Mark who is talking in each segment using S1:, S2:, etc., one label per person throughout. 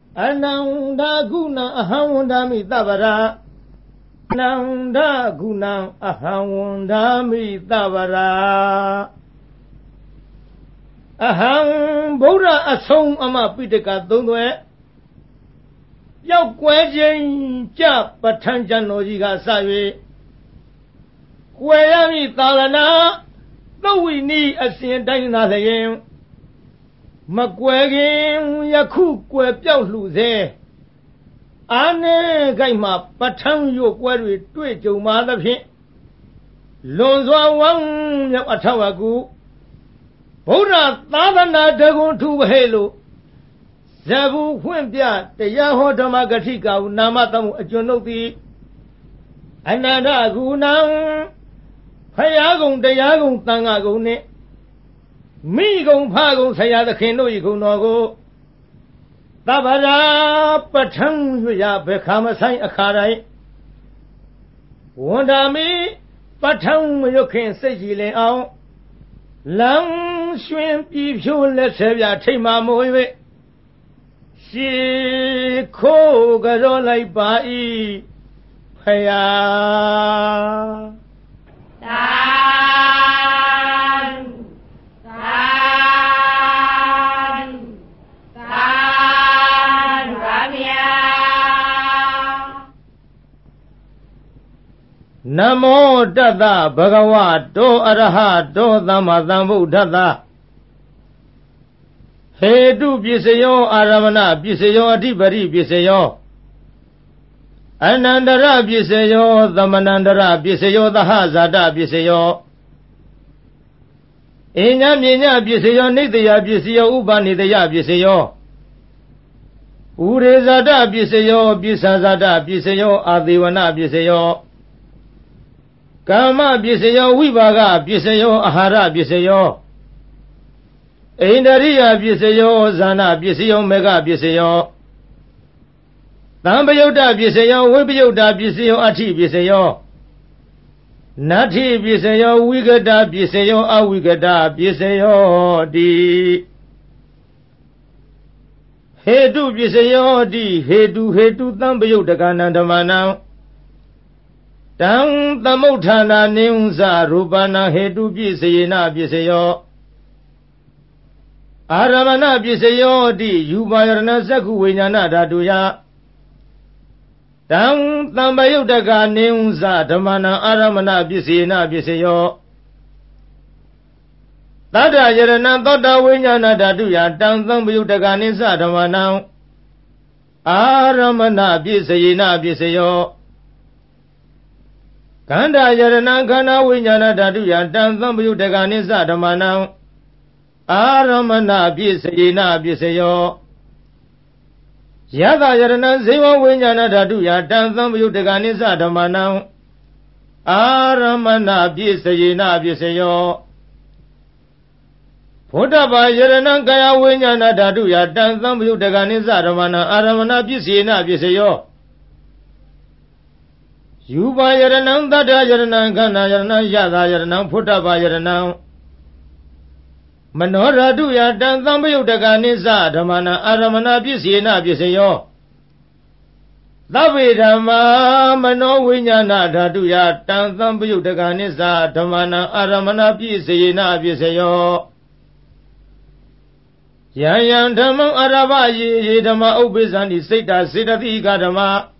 S1: Ananda guna ahawandami tabara. Ananda guna ahawandami tabara. Aham Buddha asong ama pitaka tungwe. Yau kwajen ja patanjan lojiga sawe. Kwayami talana. Tawini asin dayna layen. Makwagin yaku kwe piao luze. Ane gaima patang yo kwe tue jo ma da phin. Lonzwa wang yau atawagu. Buddha tadana dagun tu bahelo. Zabu humpia te yaho dhamma gatika namatamu ajonoti. Ananda gunang. Phayagong dayagong tangagong ne. Migong phagong sayada khendo igong nogo. Tabara patang yuya bekhama say akharai. Wandami patang yokhin sejile ao. Lang shuen pi pyo let sebya theima moywe. Si ko garo lai bai. Phaya. Namo Tata Bhagavato Arahato Dhammasambuddhassa. Hetu Pisayo Aramana Pisayo Adhipari Pisayo. Anandara Pisayo Dhammanandara Pisayo Dahasada Pisayo. Inya Minya Pisayo Nitya Pisayo Upanitya Pisayo. Urezada Pisayo Pisazada Pisayo Adivana Pisayo. Kama Pisayo Vivaga Pisayo Ahara Pisayo. Indariya Pisayo Zana Pisayo Mega Pisayo. Tambayota Pisayo Vipayota Pisayo Ati Pisayo. Nati Pisayo Vigada Pisayo Avigada Pisayo Di. Hetu Pisayo Di Hetu Tambayota Kanandamanam. Tang Tamuthana Nimsa Rupana Hetu Pisayena Pisayo. Aramana Pisayo Di Yubayarana Saku Vinyana Dhatuya. Tang Tambayutaka Nimsa Dhamana Aramana Pisayena Pisayo. Tata Yarana Tota Vinyana Dhatuya. Tang Tambayutaka Nimsa Dhamana Aramana Pisayena Pisayo. Kanda Yarana Kana Vinyana Dhatuya. Tang Tambayutaka Nimsa Dhamana Aramana Pisayena Pisayo. Yada Yarana Ziva Vinyana Dhatuya. Tang Tambayutaka Nimsa Dhamana Aramana Pisayena Pisayo. Photapa Yarana Kaya Vinyana Dhatuya. Tang Tambayutaka Nimsa Dhamana Aramana Pisayena Pisayo. Yupa Yarana Tata Yarana Kana Yarana Yada Yarana Photapa Yarana Manoratuya Tang Tambayutaka Nimsa Dhamana Aramana Pisayena Pisayo. Tabe Dhamma Mano Vinyana Dhatuya. Tang Tambayutaka Nimsa Dhamana Aramana Pisayena Pisayo. Yan Dhamma Arava Ye Dhamma Ubisani Sita Siddhatika Dhamma.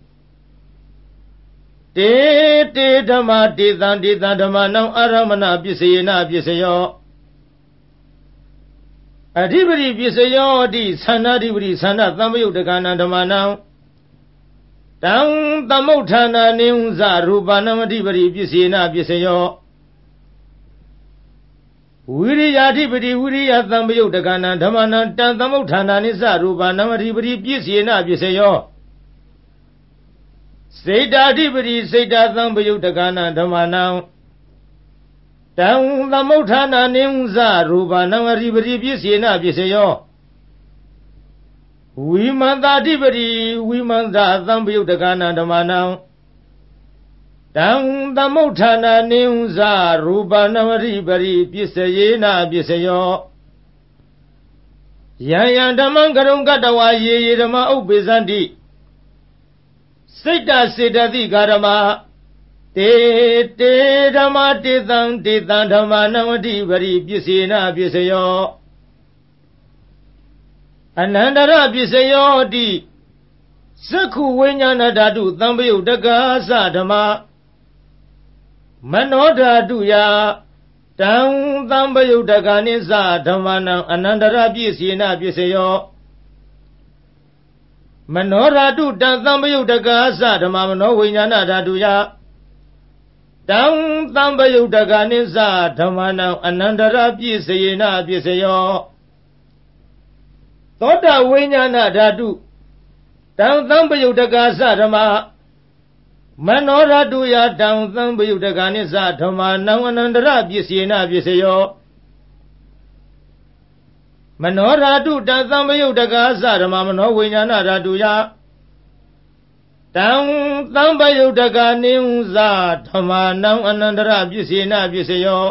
S1: Te Dhamma Detan Dhamma Nam Aramana Pisayena Pisayo. Adhipari Pisayo Di Sanadipari Sana Tambayutaka Dhamma Nam. Tang Tamuthana Nimsa Rupanam Adhipari Pisayena Pisayo. Viriyadhipari Viriya Tambayutaka Dhamma Nam. Tang Tamuthana Nimsa Rupanam Adhipari Pisayena Pisayo. Siddhadhipari Siddha Tambayutaka Dhamma Nam. Tang Tamuthana Nimsa Rupanam Adhipari Pisayena Pisayo. Vimantadhipari Vimanta Tambayutaka Dhamma Nam. Tang Tamuthana Nimsa Rupanam Adhipari Pisayena Pisayo. ယံဓမ္မံကရုံကတဝါယေဓမ္မဥပ္ပေဇန္တိစိတ်တစေတသိကာဓမ္မတေဓမ္မတေတံဓမ္မနံဝတိပရိပစ္စေနပစ္စယောအနန္တရပစ္စယောတိသက္ခုဝိညာဏဓာတုသံပယုတ်တကာသဓမ္မမနောဓာတုယတံသံပယုတ်တကာနိသဓမ္မနံအနန္တရပစ္စေနပစ္စယောမနောဓာတုတံသံပယုတ်တကာသဓမ္မမနောဝိညာဏဓာတုယတံသံပယုတ်တကာနိသဓမ္မနံအနန္တရပစ္စေနပစ္စယောသောတဝိညာဏဓာတုတံသံပယုတ်တကာသဓမ္မမနောဓာတုယတံသံပယုတ်တကာနိသဓမ္မနံအနန္တရပစ္စေနပစ္စယောမနောဓာတုတံသံပယုတ်တကာသဓမ္မမနောဝိညာဏဓာတုယတံသံပယုတ်တကာနိသဓမ္မနံအနန္တရပစ္စေနပစ္စယော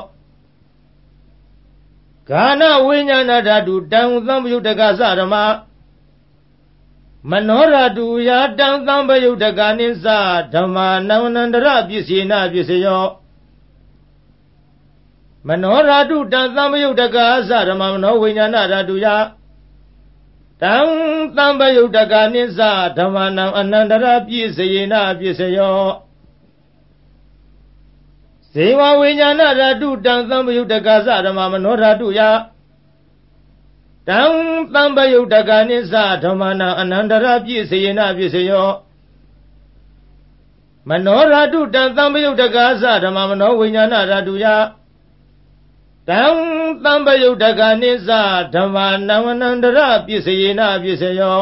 S1: ဂာနဝိညာဏဓာတုတံသံပယုတ်တကာသဓမ္မမနောဓာတုယတံသံပယုတ်တကာနိသဓမ္မနံအနန္တရပစ္စေနပစ္စယောမနောဓာတုတံသံပယုတ်တကာသဓမ္မမနောဝိညာဏဓာတုယတံသံပယုတ်တကာနိသဓမ္မနံအနန္တရပစ္စေနပစ္စယောဇေဝဝိညာဏဓာတုတံသံပယုတ်တကာသဓမ္မမနောဓာတုယတံသံပယုတ်တကာနိသဓမ္မနံအနန္တရပစ္စေနပစ္စယောမနောဓာတုတံသံပယုတ်တကာသဓမ္မမနောဝိညာဏဓာတုယတံသံပယုတ်တကာနိသဓမ္မနံအနန္တရပစ္စေနပစ္စယော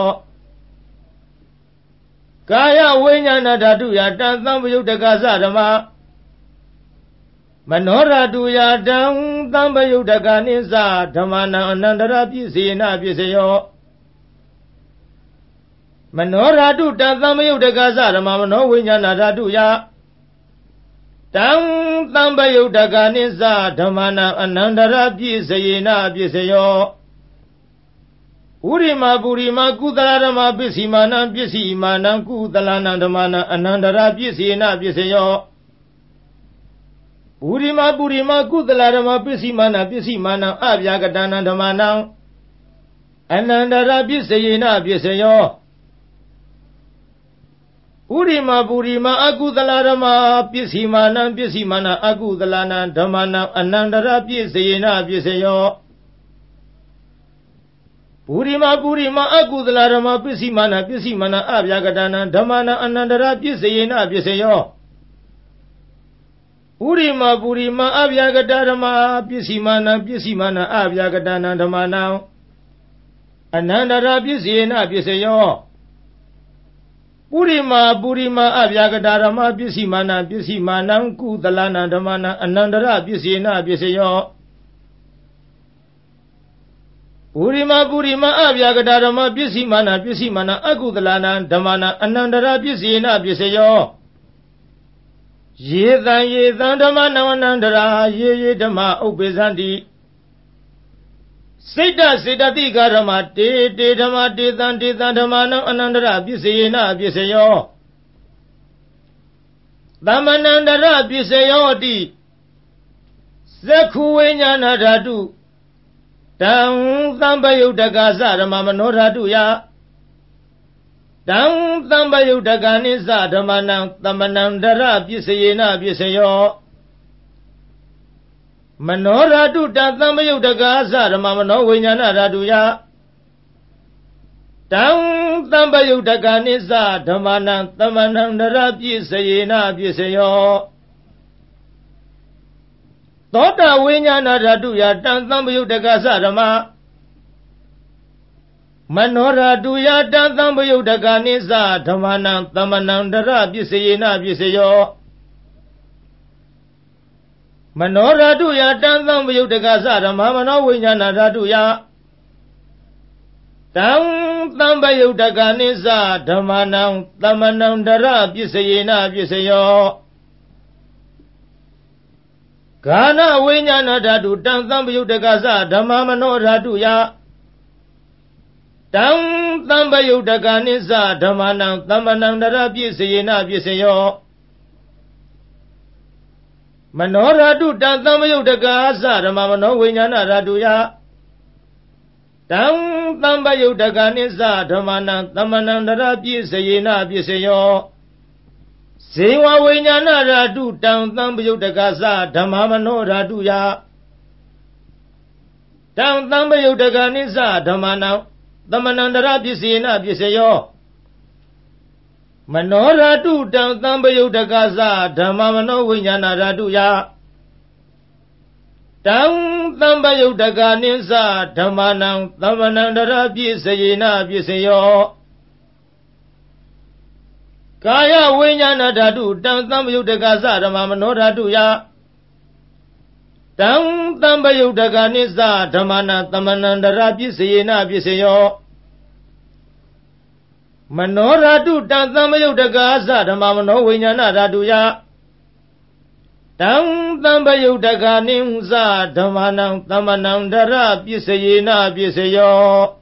S1: ကာယဝိညာဏဓာတုယတံသံပယုတ်တကာသဓမ္မမနောဓာတုယတံသံပယုတ်တကာနိသဓမ္မနံအနန္တရပစ္စေနပစ္စယောမနောဓာတုတံသံပယုတ်တကာသဓမ္မမနောဝိညာဏဓာတုယတံသံပယုတ်တကာနိသဓမ္မနံအနန္တရပစ္စေနပစ္စယောဥရိမာပုရိမာကုသလဓမ္မပစ္စီမာနံပစ္စီမာနံကုသလနံဓမ္မနံအနန္တရပစ္စေနပစ္စယောပုရိမာပုရိမာကုသလဓမ္မပစ္စီမာနံပစ္စီမာနံအဗျာကတနံဓမ္မနံအနန္တရပစ္စေနပစ္စယောဥရိမာပုရိမာအကုသလဓမ္မပစ္စီမာနံပစ္စီမာနံအကုသလနံဓမ္မနံအနန္တရပစ္စေနပစ္စယောပုရိမာပုရိမာအကုသလဓမ္မပစ္စီမာနံပစ္စီမာနံအဗျာကတနံဓမ္မနံအနန္တရပစ္စေနပစ္စယောဥရိမာပုရိမာအဗျာကတဓမ္မပစ္စီမာနံပစ္စီမာနံအဗျာကတနံဓမ္မနံအနန္တရပစ္စေနပစ္စယောပုရိမာပုရိမာအဗျာကတဓမ္မပစ္စီမာနံပစ္စီမာနံကုသလနံဓမ္မနံအနန္တရပစ္စေနပစ္စယောပုရိမာပုရိမာအဗျာကတဓမ္မပစ္စီမာနံပစ္စီမာနံအကုသလနံဓမ္မနံအနန္တရပစ္စေနပစ္စယောယေတံဓမ္မနံအနန္တရာယေဓမ္မဥပ္ပေဇန္တိစိတ်တစေတသိကာဓမ္မတေဓမ္မတေတံဓမ္မနံအနန္တရပစ္စေနပစ္စယောသမ္မနန္တရပစ္စယောတိသက္ခုဝိညာဏဓာတုတံသံပယုတ်တကာသဓမ္မမနောဓာတုယတံသံပယုတ်တကာနိသဓမ္မနံသမ္မနန္တရပစ္စေနပစ္စယောမနောဓာတုတံသံပယုတ်တကာသဓမ္မမနောဝိညာဏဓာတုယတံသံပယုတ်တကာနိသဓမ္မနံသမ္မနန္တရပစ္စေနပစ္စယောသောတဝိညာဏဓာတုယတံသံပယုတ်တကာသဓမ္မမနောဓာတုယတံသံပယုတ်တကာနိသဓမ္မနံသမ္မနန္တရပစ္စေနပစ္စယောမနောဓာတုယတံသံပယုတ်တကာသဓမ္မမနောဝိညာဏဓာတုယတံသံပယုတ်တကာနိသဓမ္မနံသမ္မနန္တရပစ္စေနပစ္စယောဂာနဝိညာဏဓာတုတံသံပယုတ်တကာသဓမ္မမနောဓာတုယတံသမ္ပယုတ်တကနိစ္စဓမ္မနံသမ္မနံတရပြည့်စေနပြည့်စေယောမနောရတုတံသမ္ပယုတ်တကာသဓမ္မမနောဝိညာဏရတုယတံသမ္ပယုတ်တကနိစ္စဓမ္မနံသမ္မနံတရပြည့်စေနပြည့်စေယောဇေဝဝိညာဏရတုတံသမ္ပယုတ်တကာသဓမ္မမနောရတုယတံသမ္ပယုတ်တကနိစ္စဓမ္မနံသမ္မနန္တရပစ္စေနပစ္စယောမနောရတုတံသမ္ပယုတ်တကသဓမ္မမနောဝိညာဏရတုယတံသမ္ပယုတ်တကနိစ္စဓမ္မနံသမ္မနန္တရပစ္စေနပစ္စယောကာယဝိညာဏဓာတုတံသမ္ပယုတ်တကသဓမ္မမနောဓာတုယတံသမ္ပယုတ်တကနိစ္စဓမ္မနံသမ္မနန္တရပစ္စေနပစ္စယောမနောဓာတုတံသမ္ပယုတ်တကသဓမ္မမနောဝိညာဏဓာတုယတံသမ္ပယုတ်တကနိစ္စဓမ္မနံသမ္မနန္တရပစ္စေနပစ္စယော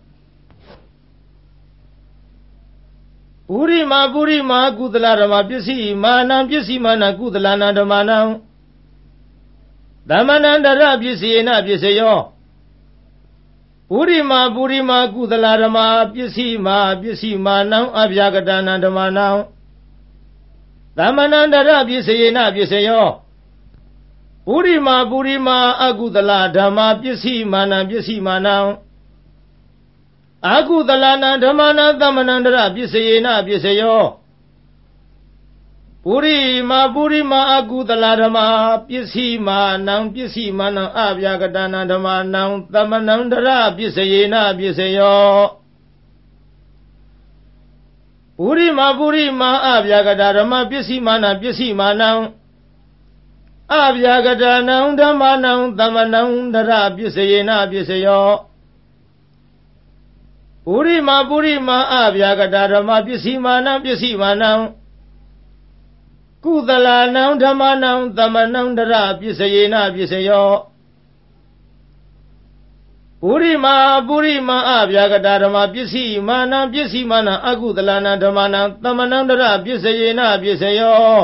S1: ပုရိမာကုသလဓမ္မပစ္စည်းမာနံပစ္စည်းမာနကုသလနာဓမ္မနံသမ္မနန္တရပစ္စေနပစ္စယောပုရိမာကုသလဓမ္မပစ္စည်းမာနံအဗျာကတနာဓမ္မနံသမ္မနန္တရပစ္စေနပစ္စယောပုရိမာအကုသလဓမ္မပစ္စည်းမာနံအကုသလနာဓမ္မနံသမ္မနန္တရပစ္စေနပစ္စယောပုရိမာအကုသလဓမ္မပစ္စည်းမာနံအဗျာကတနာဓမ္မနံသမ္မနန္တရပစ္စေနပစ္စယောပုရိမာအဗျာကတဓမ္မပစ္စည်းမာနအဗျာကတနာဓမ္မနံသမ္မနန္တရပစ္စေနပစ္စယောပုရိမာအဗျာကတဓမ္မပစ္စည်းမာနံကုသလနံဓမ္မနံသမ္မနန္တရပစ္စေနပစ္စယောပုရိမာအဗျာကတဓမ္မပစ္စည်းမာနအကုသလနံဓမ္မနံသမ္မနန္တရပစ္စေနပစ္စယော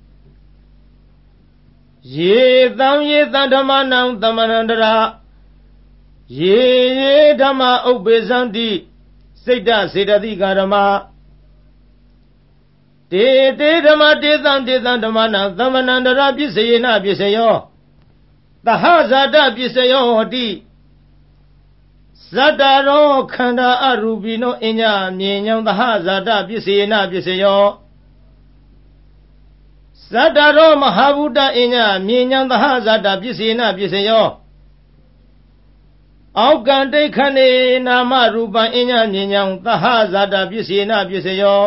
S1: ယေတံဓမ္မနံသမ္မနန္တရယေဓမ္မဥပ္ပေဇန္တိစိတ်တစေတသိကာဓမ္မတေဓမ္မတေသံဓမ္မနံသမ္မနန္တရပစ္စေနပစ္စယောသဟဇာတပစ္စယောဟောတိဇတ္တရောခန္ဓာအရူပိနောအညမြင်ညံသဟဇာတပစ္စေနပစ္စယောဇတ္တရောမဟာဗုဒ္ဓအညမြင်ညံသဟဇာတပစ္စေနပစ္စယောအောက်ကံတိခဏေနာမရူပံအညမြင်ညံသဟဇာတပစ္စေနပစ္စယော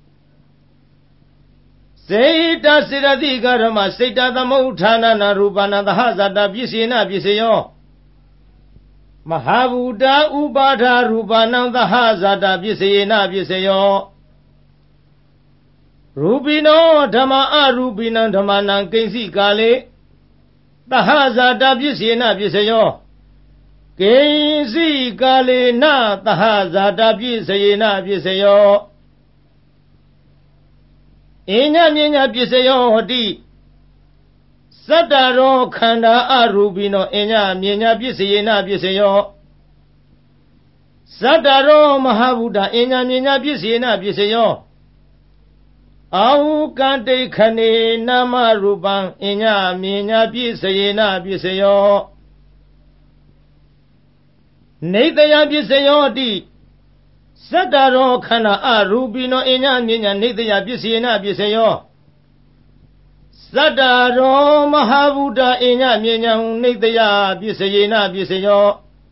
S1: စေတစေတသိကဓမ္မစေတသမုဋ္ဌာနနာရူပနာသဟဇာတပစ္စေနပစ္စယောမဟာဗုဒ္ဓဥပါဒာရူပနံသဟဇာတပစ္စေနပစ္စယောရူပိနောဓမ္မအရူပိနံဓမ္မနံကိဉ္စိကာလေသဟဇာတပစ္စေနပစ္စယောကိဉ္စိကာလေနသဟဇာတပစ္စေနပစ္စယောအညမြညာပစ္စယောဟောတိစတ္တရောခန္ဓာအရူပိနောအညမြညာပစ္စေနပစ္စယောစတ္တရောမဟာဗုဒ္ဓအညမြညာပစ္စေနပစ္စယောအာဟုကံတိခဏေနာမရူပံအညမြညာပစ္စေနပစ္စယောနေတယပစ္စယောတိစတ္တရောခန္ဓာအရူပိနောအညမြညာနေတယပစ္စေနပစ္စယောစတ္တရောမဟာဗုဒ္ဓအညမြညာနေတယပစ္စေနပစ္စယော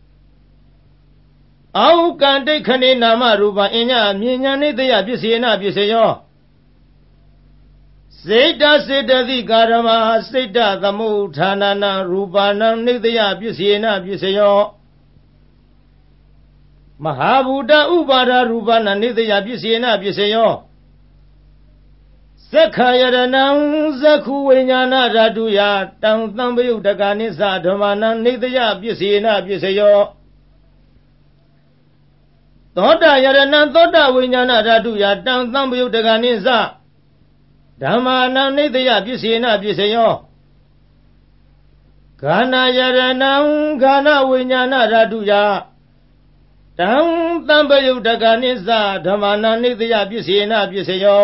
S1: အာဟုကံတိခဏေနာမရူပံအညမြညာနေတယပစ္စေနပစ္စယောစေတစေတသိကာဓမ္မစေတသမုဋ္ဌာနနာရူပနံနေတယပစ္စေနပစ္စယောမဟာဗုဒ္ဓဥပါဒာရူပနံနေတယပစ္စေနပစ္စယောသက္ခာယရဏံသက္ခုဝိညာဏဓာတုယတံသံပယုတ်တကနိစ္စဓမ္မနံနေတယပစ္စေနပစ္စယောသောတာယရဏံသောတာဝိညာဏဓာတုယတံသံပယုတ်တကနိစ္စဓမ္မာနံနိတယပစ္စေနပစ္စယောဂာနာယရဏံဂာနဝိညာဏဓာတုယတံသံပယုတ်တကနိစ္စဓမ္မာနံနိတယပစ္စေနပစ္စယော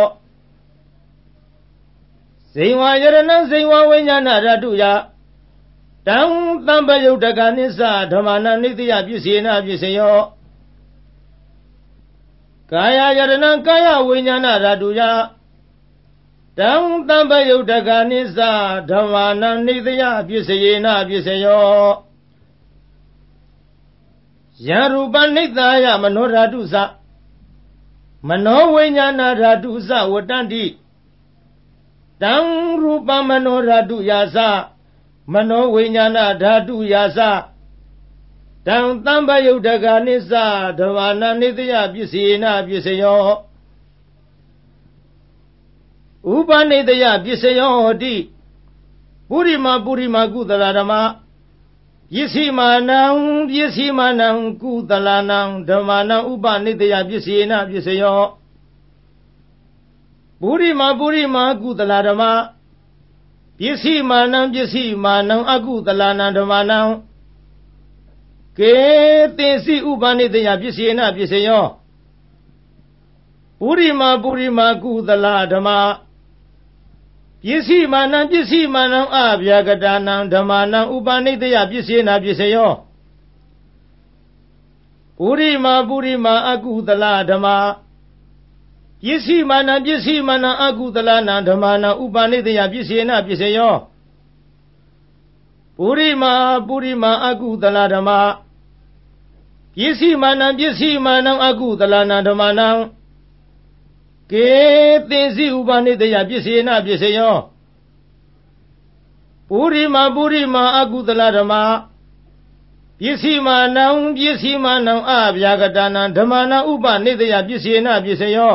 S1: ဇိဝယရဏံဇိဝဝိညာဏဓာတုယတံသံပယုတ်တကနိစ္စဓမ္မာနံနိတယပစ္စေနပစ္စယောကာယယရဏံကာယဝိညာဏဓာတုယတံသံပယုတ်တကနိစ္စဓမ္မာနံနိတယပစ္စယေနပစ္စယောယံရူပနိတ္တယမနောဓာတုသမနောဝိညာဏဓာတုသဝတ္တန္တိတံရူပမနောဓာတုယာသမနောဝိညာဏဓာတုယာသတံသံပယုတ်တကနိစ္စဓမ္မာနံနိတယပစ္စေနပစ္စယောဥပနိတယပစ္စယောဟောတိပုရိမာကုသလဓမ္မပစ္စည်းမာနံကုသလနံဓမ္မာနံဥပနိတယပစ္စေနပစ္စယောပုရိမာကုသလဓမ္မပစ္စည်းမာနံအကုသလနံဓမ္မာနံကေသေစီဥပနိတယပစ္စေနပစ္စယောပုရိမာကုသလဓမ္မပစ္စည်းမာနံအဗျာကတာနံဓမ္မာနံဥပနိတယပစ္စေနပစ္စယောပုရိမာအကုသလဓမ္မပစ္စည်းမာနံအကုသလနံဓမ္မာနံဥပနိတယပစ္စေနပစ္စယောပုရိမာအကုသလဓမ္မပစ္စည်းမာနံအကုသလနံဓမ္မာနံကေသေစီဥပနိတယပစ္စေနပစ္စယောပုရိမာအကုသလဓမ္မပစ္စည်းမာနံအဗျာကတာနံဓမ္မာနံဥပနိတယပစ္စေနပစ္စယော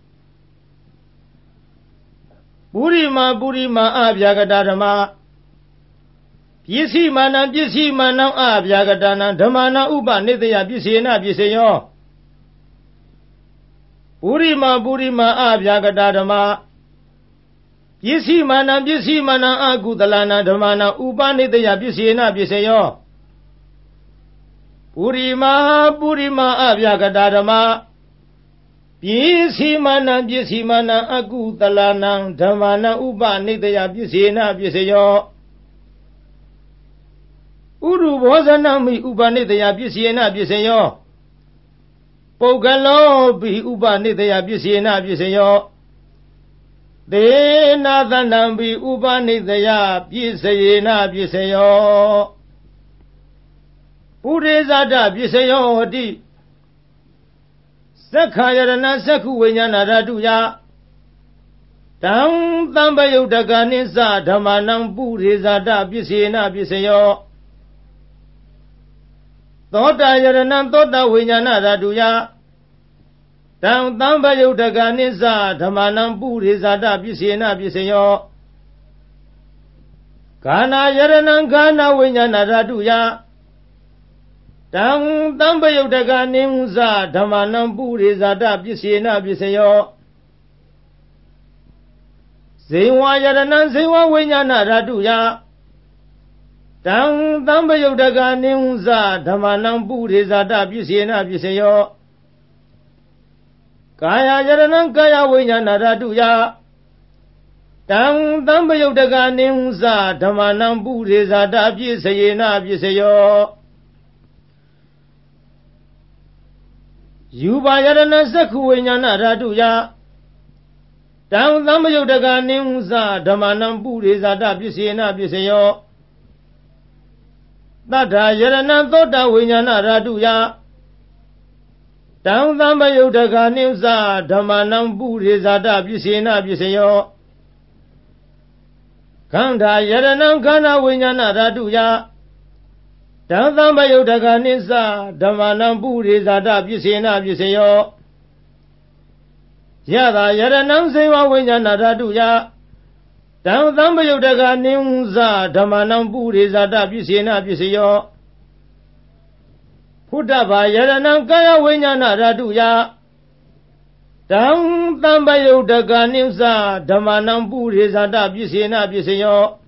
S1: ပုရိမာအဗျာကတာဓမ္မပစ္စည်းမာနံအဗျာကတာနံဓမ္မာနံဥပနိတယပစ္စေနပစ္စယောပုရိမာအဗျာကတာဓမ္မပစ္စည်းမာနံအကုသလနံဓမ္မာနံဥပနိတယပစ္စေနပစ္စယောပုရိမာအဗျာကတာဓမ္မပစ္စည်းမာနံအကုသလနံဓမ္မာနံဥပနိတယပစ္စေနပစ္စယောဥရုဘောဇနမိဥပနိတယပစ္စေနပစ္စယောပုဂ္ဂလောပိဥပနိတယပစ္စေနပစ္စယောသေနာသနံပိဥပနိတယပစ္စယေနပစ္စယောပုရိသတပစ္စယောဟောတိသက္ခာယရဏသက္ခုဝိညာဏဓာတုယတံသံပယုတ်တကနိစ္စဓမ္မာနံပုရိသတပစ္စေနပစ္စယောသောတာယရဏံသောတာဝိညာဏဓာတုယတံသံပယုတ်တကနိစ္စဓမ္မာနံပုရိသတပစ္စေနပစ္စယောဂာနာယရဏံဂာနဝိညာဏဓာတုယတံသံပယုတ်တကနိစ္စဓမ္မာနံပုရိသတပစ္စေနပစ္စယောဇိဝယရဏံဇိဝဝိညာဏဓာတုယတံသံပယုတ်တကနိစ္စဓမ္မာနံပုရိသတပစ္စေနပစ္စယောကာယယရဏံကာယဝိညာဏဓာတုယတံသံပယုတ်တကနိစ္စဓမ္မာနံပုရိသတပစ္စေနပစ္စယောယူပါယရဏသက္ခုဝိညာဏဓာတုယတံသံပယုတ်တကနိစ္စဓမ္မာနံပုရိသတပစ္စေနပစ္စယောသတ္ထာယရဏံသောတာဝိညာဏဓာတုယတံသံပယုတ်တကနိစ္စဓမ္မာနံပုရိသတပစ္စေနပစ္စယောခန္ဓာယရဏံခန္ဓာဝိညာဏဓာတုယတံသံပယုတ်တကနိစ္စဓမ္မာနံပုရိသတပစ္စေနပစ္စယောယတာယရဏံဇေဝဝိညာဏဓာတုယတံသံပယုတ်တကနိစ္စဓမ္မာနံပုရိသတပစ္စေနပစ္စယော Putaba Yaranam Kaya Vinyana Raduya Dam Tambayo Daganimsa Dhamanam Puri Zada Bisina Bisayo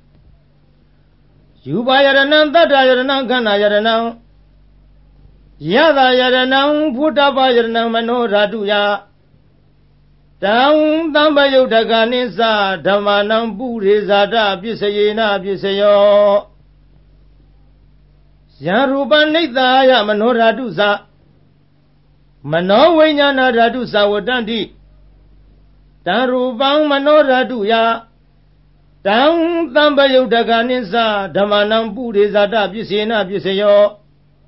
S1: Yuba Yaranam Tata Yaranam Kana Yaranam Yada Yaranam Putaba Yaranam Mano Raduya Dam Tambayo Daganimsa Dhamanam Puri Zada Bisayina Bisayo Yaruban Nitaya Mano Radusa Mano Vinyana Radusa Wadandi Darubang Mano Raduya Dam Tambayo Daganisa Dhamanam Puri Zada Bisina Bisayo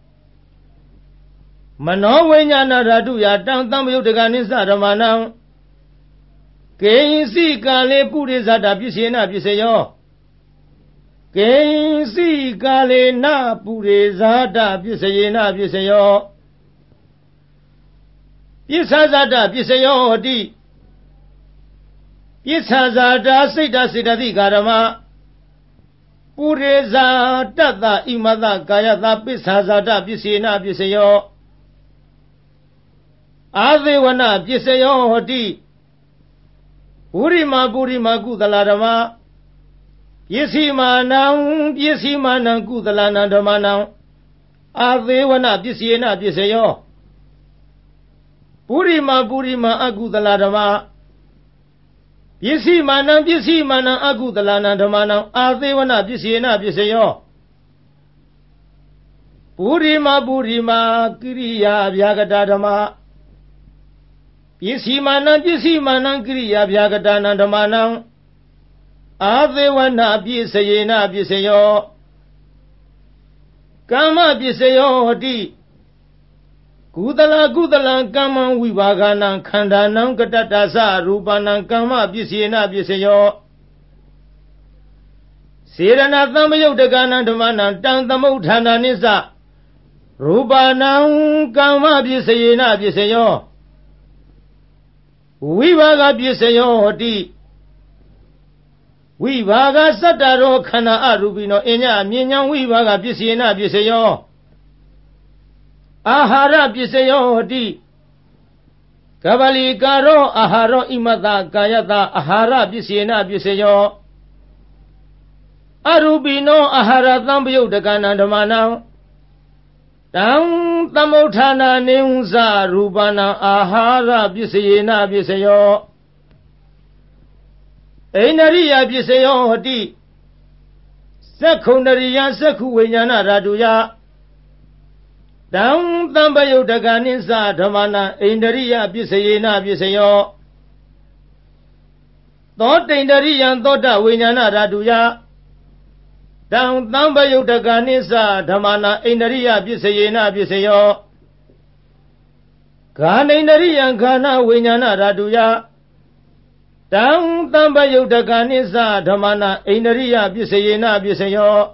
S1: Mano Vinyana Raduya Dam Tambayo Daganisa Dhamanam Kaisi Kale Puri Zada Bisina Bisayo Kaisi Kale Na Puri Zada Bisayina Bisayo Pisazada Bisayo Di Pisazada Sita Sitati Karama Pureza Tata Imada Kayata Pisazada Bisina Bisayo Adewana Bisayo Di Purima Kudalarama Yesimanang Kudalana Dhamanam Adewana Bisina Bisayo Purima Agudalarama Yesimanang Agudalana Dhamanam Adewana Bisina Bisayo Purima Kriya Vyagadadama Yesimanang Kriya Vyagadana Dhamanam Adewana Bisayina Bisayo Kama Bisayo Di Kudala Kama Vivagana Khandanam Katatasa Rupanam Kama Bisayina Bisayo Sirana Tamayo Dagana Dhamanam Tantamutana Nisa Rupanam Kama Bisayina Bisayo Vivaga Bisayo Di Vivaga Sataro Khana Arubino Enya Minyan Vivaga Bisina Bisayo Ahara Bisayo Di Kabali Karo Aharo Imata Kayata Ahara Bisina Bisayo Arubino Ahara Tambayo Dagana Dhamanam Tam Tamotana Neunsa Rubana Ahara Bisina Bisayo Ainariya Bisayo Di Sekunariya Seku Vinyana Raduya Dam Tambayo Daganisa Dhamana Ainariya Bisayina Bisayo Thought Ainariya Thoda Vinyana Raduya Dam Tambayo Daganisa Dhamana Ainariya Bisayina Bisayo Ganainariya Gana Vinyana Raduya Dam Tambayo Daganisa Dhamana Ainariya Bisayina Bisayo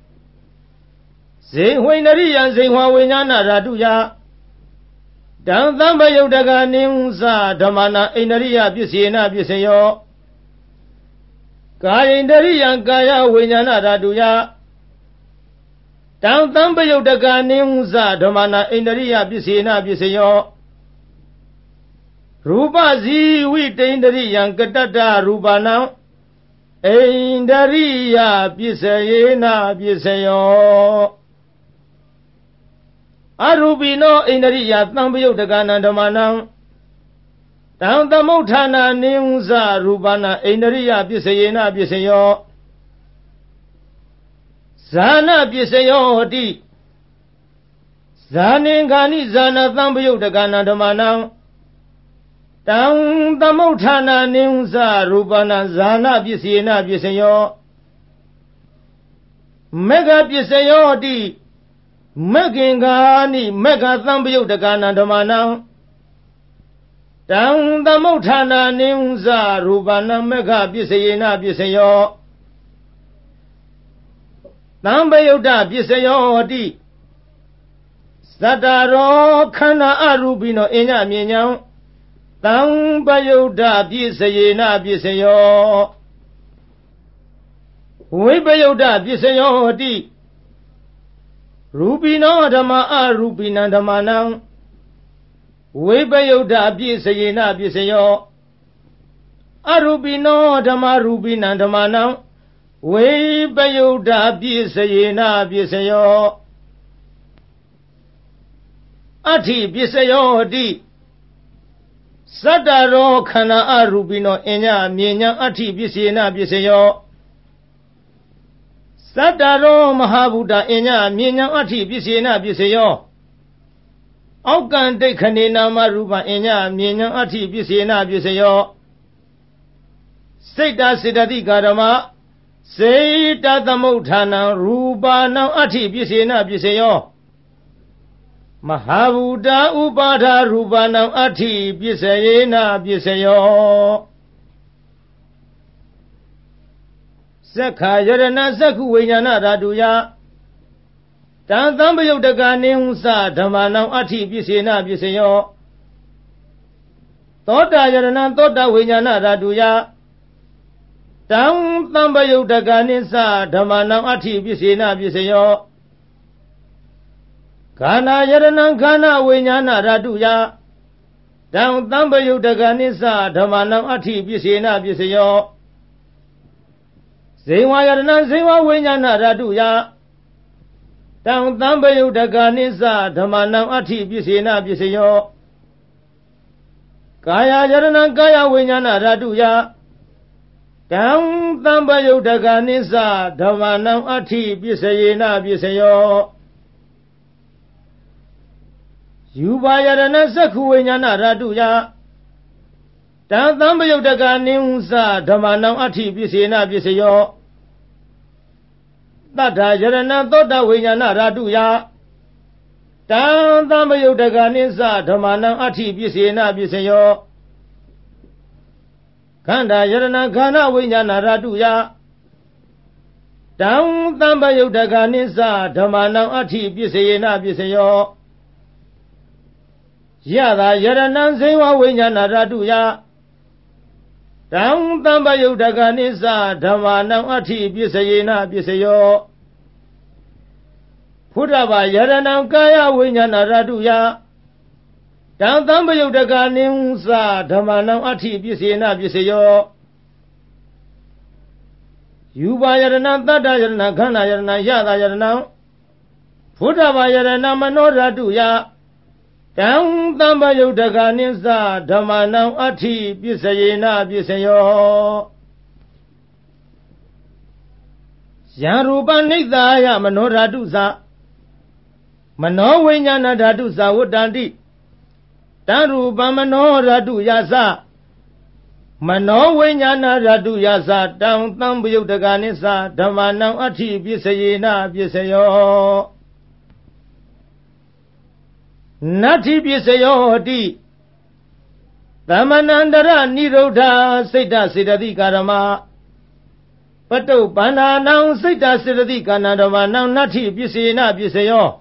S1: Zehwainariya Zehwa Vinyana Raduya Dam Tambayo Daganisa Dhamana Ainariya Bisayina Bisayo Kayaindariya Kaya Vinyana Raduya Dam Tambayo Daganisa Dhamana Ainariya Bisayina Bisayo Rupa Ziwi Taindariya Katata Rupanam Aindariya Bisayina Bisayo Arubino Aindariya Tambayo Dagana Dhamanam Tam Tamotana Neunsa Rupana Aindariya Bisayina Bisayo Zana Bisayo Di Zaningani Zana Tambayo Dagana Dhamanam Tam Tamotana Neunsa Rupana Zana Bisayina Bisayo Mega Bisayo Di Megingani Mega Tambayo Dagana Dhamanam Tam Tamotana Neunsa Rupana Mega Bisayina Bisayo Tambayo Bisayo Di Sataro Khana Arubino Enya Minyam Tambayo Bisayina Bisayo Vibayo Bisayo Di Rupino Dhamma Arupina Dhammanam Vipayuddha Abhisayena Abhisayo Arupino Dhamma Rupina Dhammanam Vipayuddha Abhisayena Abhisayo Ati Bisayo Di Saddharo Khana Arupino Enya Mienya Ati Bisayena Abhisayo Saddharo Mahabuddha Enya Mienya Ati Bisayena Abhisayo Aukan Dekhane Nama Rupa Enya Mienya Ati Bisayena Abhisayo Siddha Siddhati Karama Siddha Thamutthana Rupa Nam Ati Bisayena Abhisayo Mahabuddha Upadha Rupa Nam Ati Bisayena Abhisayo Sakha Yarana Sakhu Vijnana Raduya Tantambayuddhaka Nihunsa Dhammanam Ati Bisayena Abhisayo Tota Yarana Tota Vijnana Raduya Tantambayuddhaka Nihunsa Dhammanam Ati Bisayena Abhisayo Kana Yarana Kana Vijnana Raduya Tantambayuddhaka Nihunsa Dhammanam Ati Bisayena Abhisayo Zewa Yarana Zewa Vijnana Raduya Tantambayuddhaka Nihunsa Dhammanam Ati Bisayena Abhisayo Kaya Yarana Kaya Vijnana Raduya Tantambayuddhaka Nihunsa Dhammanam Ati Bisayena Abhisayo Yuva Yarana Sakhu Vijnana Raduya Tantambayuddhaka Nihunsa Dhammanam Ati Bisayena Abhisayo Tattha Yarana Tota Vijnana Raduya Tantambayuddhaka Nihunsa Dhammanam Ati Bisayena Abhisayo Khanda Yarana Khana Vijnana Raduya Tantambayuddhaka Nihunsa Dhammanam Ati Bisayena Abhisayo Yada Yarana Zewa Vijnana Raduya Tantambayuddhaka Nihunsa Dhammanam Ati Bisayena Abhisayo Phuttava Yarana Kaya Vijnana Raduya Tantambayuddhaka Nihunsa Dhammanam Ati Bisayena Abhisayo Yuva Yarana Tattha Yarana Khana Yarana Yada Yarana Phuttava Yarana Mano Raduya Tantambayuddhaka Nihunsa Dhammanam Ati Bisayena Abhisayo Yarupa Nidhaya Mano Radusa Mano Vijnana Radusa Vuttanti Tarupa Mano Raduyasa Mano Vijnana Raduyasa Tantambayuddhaka Nihunsa Dhammanam Ati Bisayena Abhisayo Nati Bisayo Di Dhammanandara Nirodha Siddha Siddhati Karama Pato Bananam Siddha Siddhati Kanadamanam Nati Bisayena Bisayo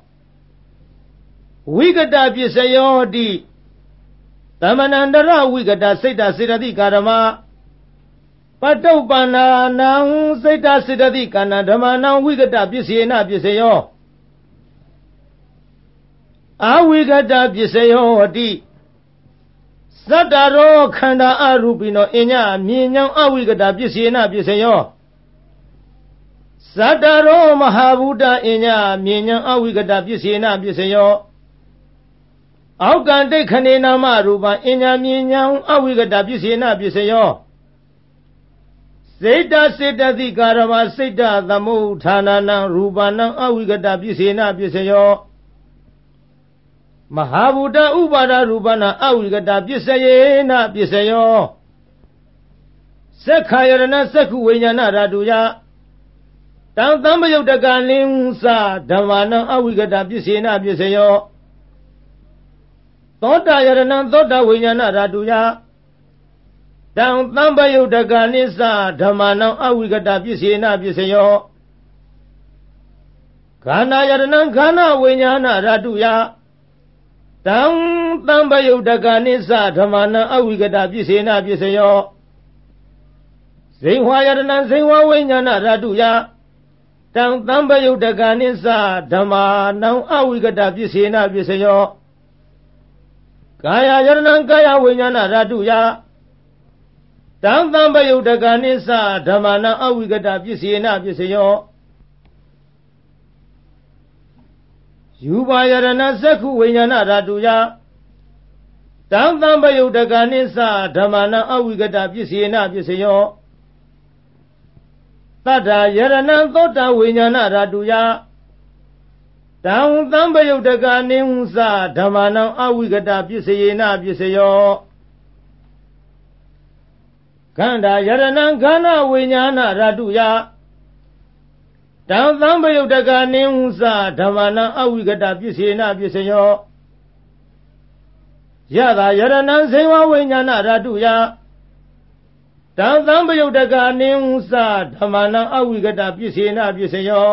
S1: Vigata Bisayo Di Dhammanandara Vigata Siddha Siddhati Karama Pato Bananam Siddha Siddhati Kanadamanam Vigata Bisayena Bisayo Avigata Bisayo Di Saddharo Khanda Arupino Enya Mienya Avigata Bisayena Bisayo Saddharo Mahabuddha Enya Mienya Avigata Bisayena Bisayo Aukan Dekhane Nama Rupa Enya Mienya Avigata Bisayena Bisayo Siddha Siddhati Karama Siddha Thamutthana Rupanam Avigata Bisayena Bisayo Mahabuddha Upadha Rupana Avigata Bisayena Bisayo Sakha Yarana Sakhu Vijnana Raduya Tantambayuddhaka Nihunsa Dhammanam Avigata Bisayena Bisayo Tota Yarana Tota Vijnana Raduya Tantambayuddhaka Nihunsa Dhammanam Avigata Bisayena Bisayo Khana Yarana Khana Vijnana Raduya Tantambayuddhaka Nihunsa Dhammanam Avigata Bisayena Bisayo Zewa Yarana Zewa Vijnana Raduya တံသံပယုတ်တကနိစ္စဓမ္မာနံအဝိကတပစ္စေနပစ္စယောကာယယရဏံကာယဝိညာဏဓာတုယတံသံပယုတ်တကနိစ္စဓမ္မာနံအဝိကတပစ္စေနပစ္စယောယူပါယရဏသက္ခုဝိညာဏဓာတုယတံသံပယုတ်တကနိစ္စဓမ္မာနံအဝိကတပစ္စေနပစ္စယောတတ္ထာယရဏံသောတဝိညာဏဓာတုယတံသံပယုတ်တကနိစ္စဓမ္မာနံအဝိကတပစ္စေနပစ္စယောခန္ဓာယရဏံခန္ဓာဝိညာဏဓာတုယတံသံပယုတ်တကနိစ္စဓမ္မာနံအဝိကတပစ္စေနပစ္စယောယတာယရဏံဇေဝဝိညာဏဓာတုယတံသံပယုတ်တကနိစ္စဓမ္မာနံအဝိကတပစ္စေနပစ္စယော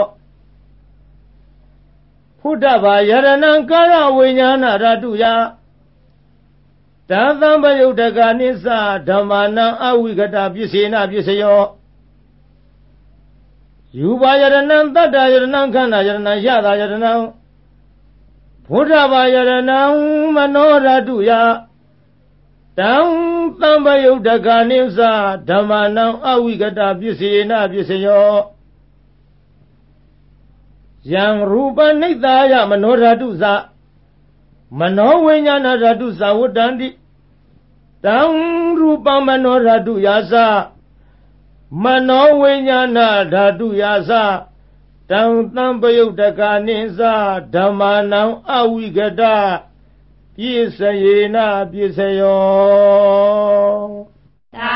S1: ဖုဒ္ဓဘာယရဏံကာယဝိညာဏဓာတုယတံသံပယုတ်တကနိစ္စဓမ္မာနံအဝိကတပစ္စေနပစ္စယောယူပါယရဏံတတ္တယရဏံခန္ဓာယရဏံယတာယရဏံဖုဒ္ဓဘာယရဏံမနောဓာတုယတံသံပယုတ်တကနိစ္စဓမ္မာနံအဝိကတပစ္စေနပစ္စယောယံရူပနိဿာယမနောဓာတုသမနောဝိညာဏဓာတုသဝတ္တန္တိတံရူပမနောဓာတုယာသမနောဝိညာဏဓာတုယာသတံသံပယုတ်တကနိစ္စဓမ္မာနံအဝိကတပစ္စယေနပစ္စယောသာ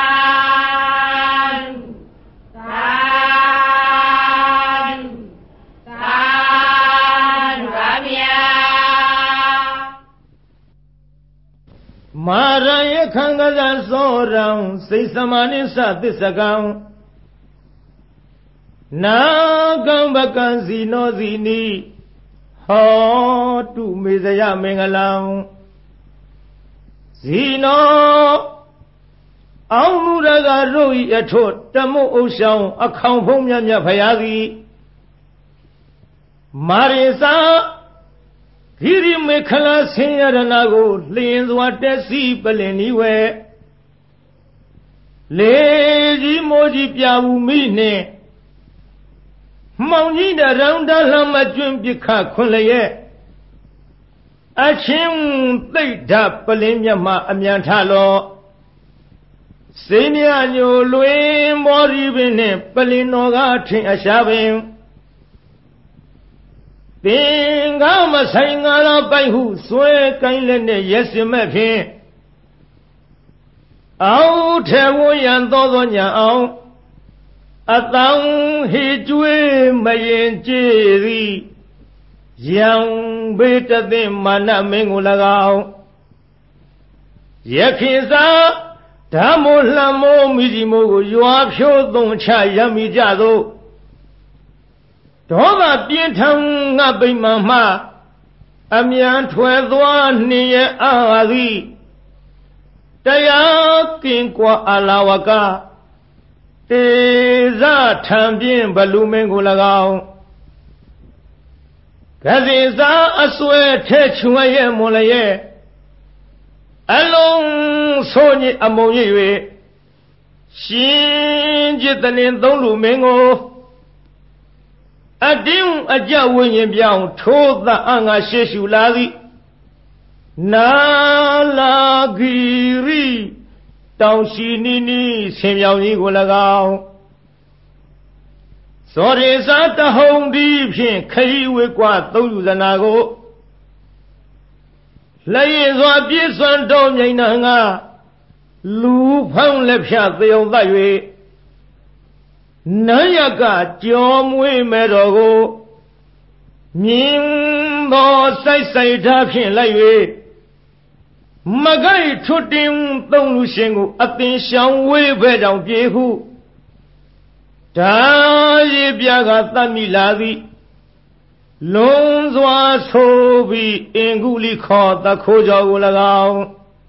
S1: မာရယခံကဇာသောရံစိတ်သမာနိသသစ္စကံနာကံပကံဇီနောဇီနိဟောတုမေဇယမင်္ဂလံဇီနောအောင်မူရကတို့ဤအထွတ်တမုတ်ဥရှောင်းအခေါင်ဖုံးမြတ်မြတ်ဖရာသည်မာရိစာဂိရိမေခလာဆင်းရဏကိုလျင်စွာတက်စီပလင်ဤဝဲလေကြီးမိုးကြီးပြဘူးမိနှင့်မှောင်ကြီးတရောင်တလှမကျွန်းပြခခွန်လျက်အချင်းသိဋ္ဌပလင်းမြတ်မှအမြန်ထလောစိမြညိုလွင်မောရီပင်နှင့်ပလင်တော်ကထင်အရှားပင်သင်္ကာမဆိုင်ငါရပိုက်ဟုဆွဲကိုင်းလက်နဲ့ရက်စင်မဲ့ဖြင့်အောက်ထဲဝရန်သောညာအောင်အတောင်ဟေကျွေးမရင်ကြည်သည်ယံဘေးတသိမာနမင်းကို၎င်းယခင်စာဓမ္မိုလှမိုးမိစီမိုးကိုရွာဖြိုးသုံးချရမိကြသို့ဒေါသပြင်းထန်ငါပိမှန်မှအမြန်ထွယ်သွားနှင်ရအာသည်တရားကင်ကွာအလာဝကတေဇထံပြင်းဘလူမင်းကို၎င်းကစီစာအစွဲထဲချွေရဲ့မွန်လျက်အလုံးဆိုးညစ်အမုံရ၍ရှင်จิตတလင်သုံးလူမင်းကိုအတင်းအကြဝိညာဉ်ပြောင်းထိုးသအငါရှေရှုလာသည်နာလာဂီရိတောင်ရှိနီနီဆင်ပြောင်ကြီးကို၎င်းသောရေစာတဟုံဒီဖြင့်ခရီးဝေကွာသုံးယူဇနာကိုလက်ရည်စွာပြည့်စွမ်းတော်မြိန်နာငါလူဖောင်းလက်ဖြတ်သေုံသတ်၍နန်းရကကြောမွေးမဲ့တော်ကိုမြင်းသောစိုက်စိုက်ထားဖြင့်လိုက်၍မကိုက်ထွတ်တင်သုံးလူရှင်ကိုအသင်ရှောင်ဝေးဖဲ့ကြောင့်ပြေဟုဒါရည်ပြကသတ်မိလာသည်လုံးစွာဆိုပြီးအင်္ဂုလိခောတခိုးကြောကို၎င်း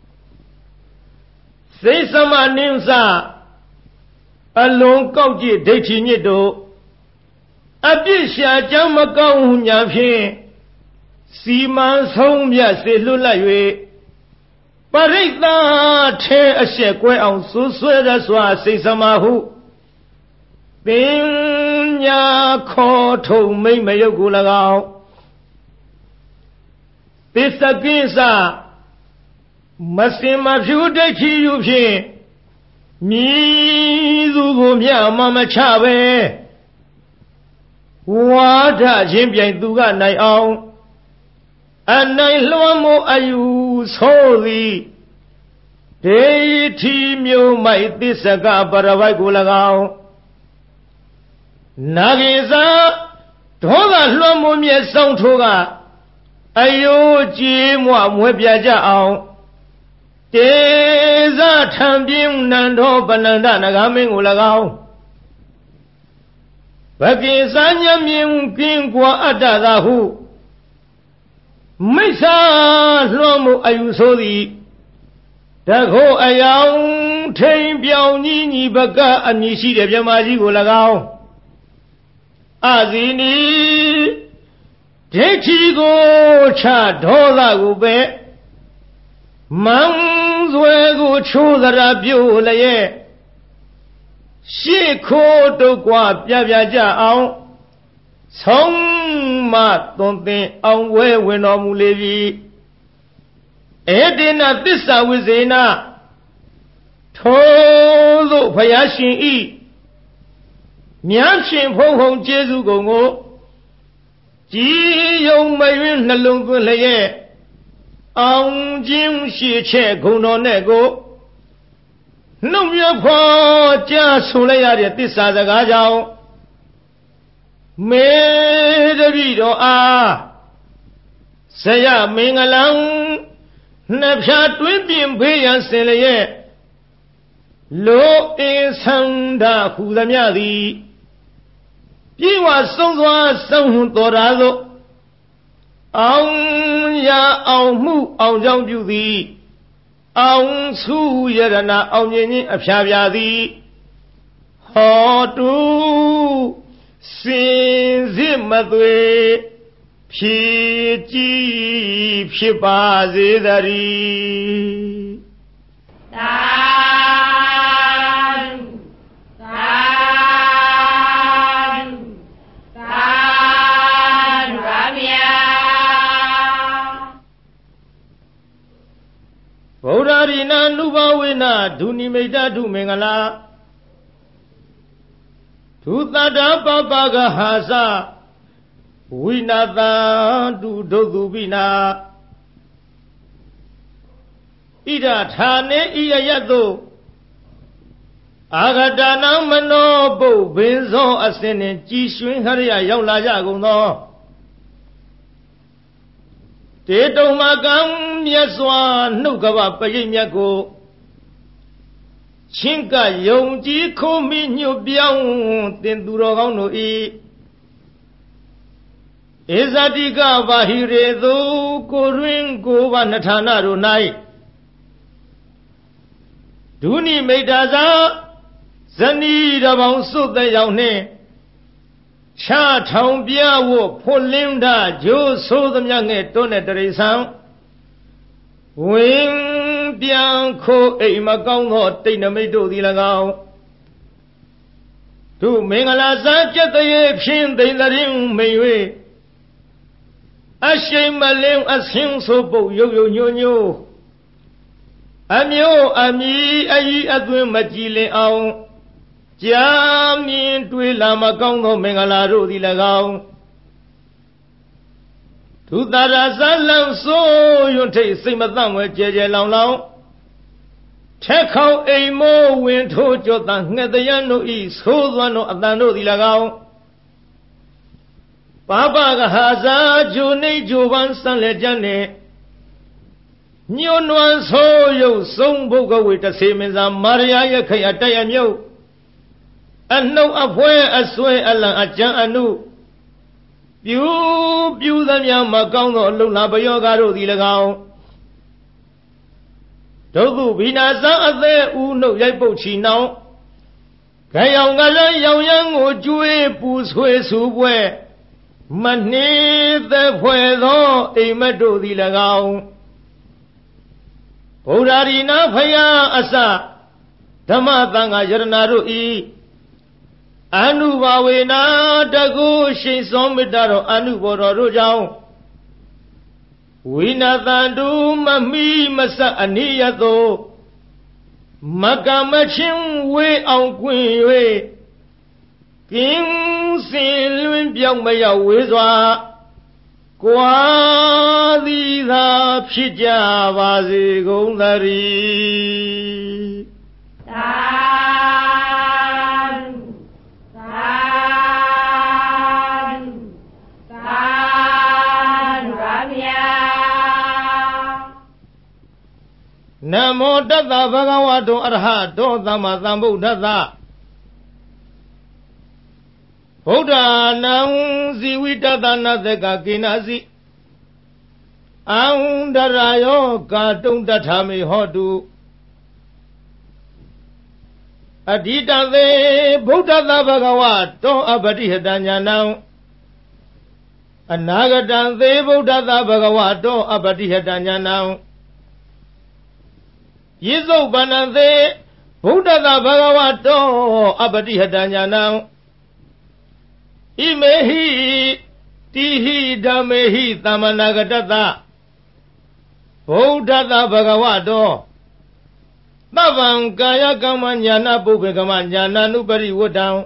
S1: စိတ်သမနင်းစအလုံးကောက်ကြည့်ဒိဋ္ဌိညစ်တို့အပြစ်ရှာကြောင့်မကောင်းညာဖြင့်စီမံဆုံးဖြတ်စေလွတ်လပ်၍ပရိသတ်ထဲအရှက်ကွဲအောင်ဆွဆွဲရစွာစိတ်စမာဟုပညာခေါ်ထုံမိမ့်မယုတ်ကို၎င်းသစ္စကိစ္စမစင်မဖြူဒိဋ္ဌိယူဖြင့်မြည်သူကိုမျှမမချပဲဝါဒချင်းပြိုင်သူကနိုင်အောင်အနိုင်လွှမ်းမိုးအယူဆိုသည်ဒိဋ္ဌိမျိုးမိုက်သစ္စကပရဝိုက်ကို၎င်းနာဂိသာဒေါသလွှမ်းမိုးမြဲဆောင်ထိုးကအယိုးကြည်မွမွဲပြကြအောင်တေဇထံပြင်းနန္ဒောပနန္ဒနဂမင်းကို၎င်းဘကိစာညမြင်ကင်းကွာအတ္တသာဟုမိစ္ဆာလွှမ်းမိုးအယူဆိုသည်တခိုးအယောင်ထိန်ပြောင်ကြီးညီဘကအမည်ရှိတဲ့မြမကြီးကို၎င်းအဇီနီဒိဋ္ဌိကိုချဒေါသကိုပဲမန်းဆွဲကိုချိုးသရာပြုတ်လျက်ရှေ့ခိုးတုတ်ကွာပြပြကြအောင်ဆုံးမသွန်သင်အောင်ဝဲဝင်တော်မူလေပြီဧတေနသစ္စာဝိဇေနထိုသို့ဘုရားရှင်ဤမြတ်ရှင်ဖုံဖုံကျေးဇူးကုန်ကိုကြည်ယုံမယွင်းနှလုံးသွင်းလျက်အောင်ခြင်းရှိချက်ဂုဏ်တော်နဲ့ကိုနှုတ်မြဖော်ကြားဆိုလိုက်ရတဲ့သစ္စာစကားကြောင့်မေတ္တိတော်အားဇယမင်္ဂလံနှစ်ဖြာတွင်းပြင်ဖေးရန်စင်လျက်လောအင်းဆန္ဒဟူသမျှသည်ပြေဝဆုံးစွာဆုံးဟုတော်ရာသို့အောင်ရအောင်မှုအောင်ကြောင့်ပြုသည်အောင်စုယရနာအောင်မြင်ခြင်းအဖျားပြသည်ဟောတုစင်စစ်မသွေဖြည့်ကြည်ဖြစ်ပါစေတည်းသာဗုဒ္ဓရိနာနုဘဝေနဒုနိမိတ်ဒုမင်္ဂလာဒုသတ္တပပကဟာသဝိနာတံတုဒုသုပိနာဣဒထာနေဣယယတုအာဂတနာမနောပုဗ္ဗင်္ဇောအစင်းနှင့်ကြည်ရွှင်ခရယရောက်လာကြကုန်သောတေတုံမကံမြတ်စွာနှုတ်ကပပရိတ်မြတ်ကိုချင်းကယုံကြည်ခိုးမိညွတ်ပြောင်းတင်သူတော်ကောင်းတို့ဤဧဇတိကဘာဟိရေသူကိုရင်းကိုဘာနထာနာတို့၌ဒုနိမိတ်တာသာဇနီးတော်ပေါင်းစုတဲ့ရောက်နှင့်ချထောင်ပြဝဖွလင်းတာဂျိုးဆိုးသမျှငဲ့တွန်းတဲ့တရိษံဝင်ပြန်ခိုးအိမ်မကောင်းသောတိတ်နမိတ်တို့သည်၎င်းသူမင်္ဂလာစာကျက်တရေဖြင့်သိမ့်တရင်မိန်၍အရှိန်မလင်းအဆင်းဆိုပုတ်ရုပ်ရုပ်ညို့ညို့အမျိုးအမီအကြီးအသွင်းမကြည်လင်အောင်ကြာမြင်တွေ့လာမကောင်းသောမင်္ဂလာတို့သည်၎င်းသူတရာဇလံဆိုးရွံ့ထိတ်စိတ်မသန့်ဝဲကြဲကြဲလောင်လောင်ထက်ခေါအိမ်မိုးဝင်ထိုးကြောတန်ငှက်တရန်တို့ဤဆိုးသွမ်းသောအတန်တို့သည်၎င်းပါပကဟာဇာဂျိုနေဂျိုပန်းစံလက်ကြံနှင့်ညွန်းနွမ်းဆိုးရုပ်ဆုံးဘုဂဝေတဆေမင်းသာမာရယာရခိုင်အတက်အမြုပ်အနှုတ်အဖွဲအဆွဲအလံအကြံအနုပြူသမျှမကောင်းသောအလုံလာပယောဂါတို့သည်၎င်းဒုက္ခဘိနာဇံအသေးဥနှုတ်ရိုက်ပုတ်ချီနှောင်း Kayong yang yang ujui puswe subwe Mani the puedo imedu dilagao Purarina Paya Asa Tamatanga Yarnaru I Anubawena Dagu Shin Somitaro Anuboro Rujao Winatandu Mami Masa Aniyato Makamachin we on queen way King Sin Biang Maya Wizwa Quadi the Pija Vazi Gondari Namo Tata Bhagavato Arhato Sammasambuddhassa Buddha Nam Zivitatana Deka Kinasi Aundarayo Katung Tatami Hotu Adita De Buddha Bhagavato Abadihadanyanam Anagatan De Buddha Bhagavato Abadihadanyanam Yiso Banande Buddha Bhagavato Abadihadanyanam Imehi Tihi Damehi Tamanagatata Buddha Bhagavato Tavam Kaya Kamanyana Pubekamanyana Nubari Wodam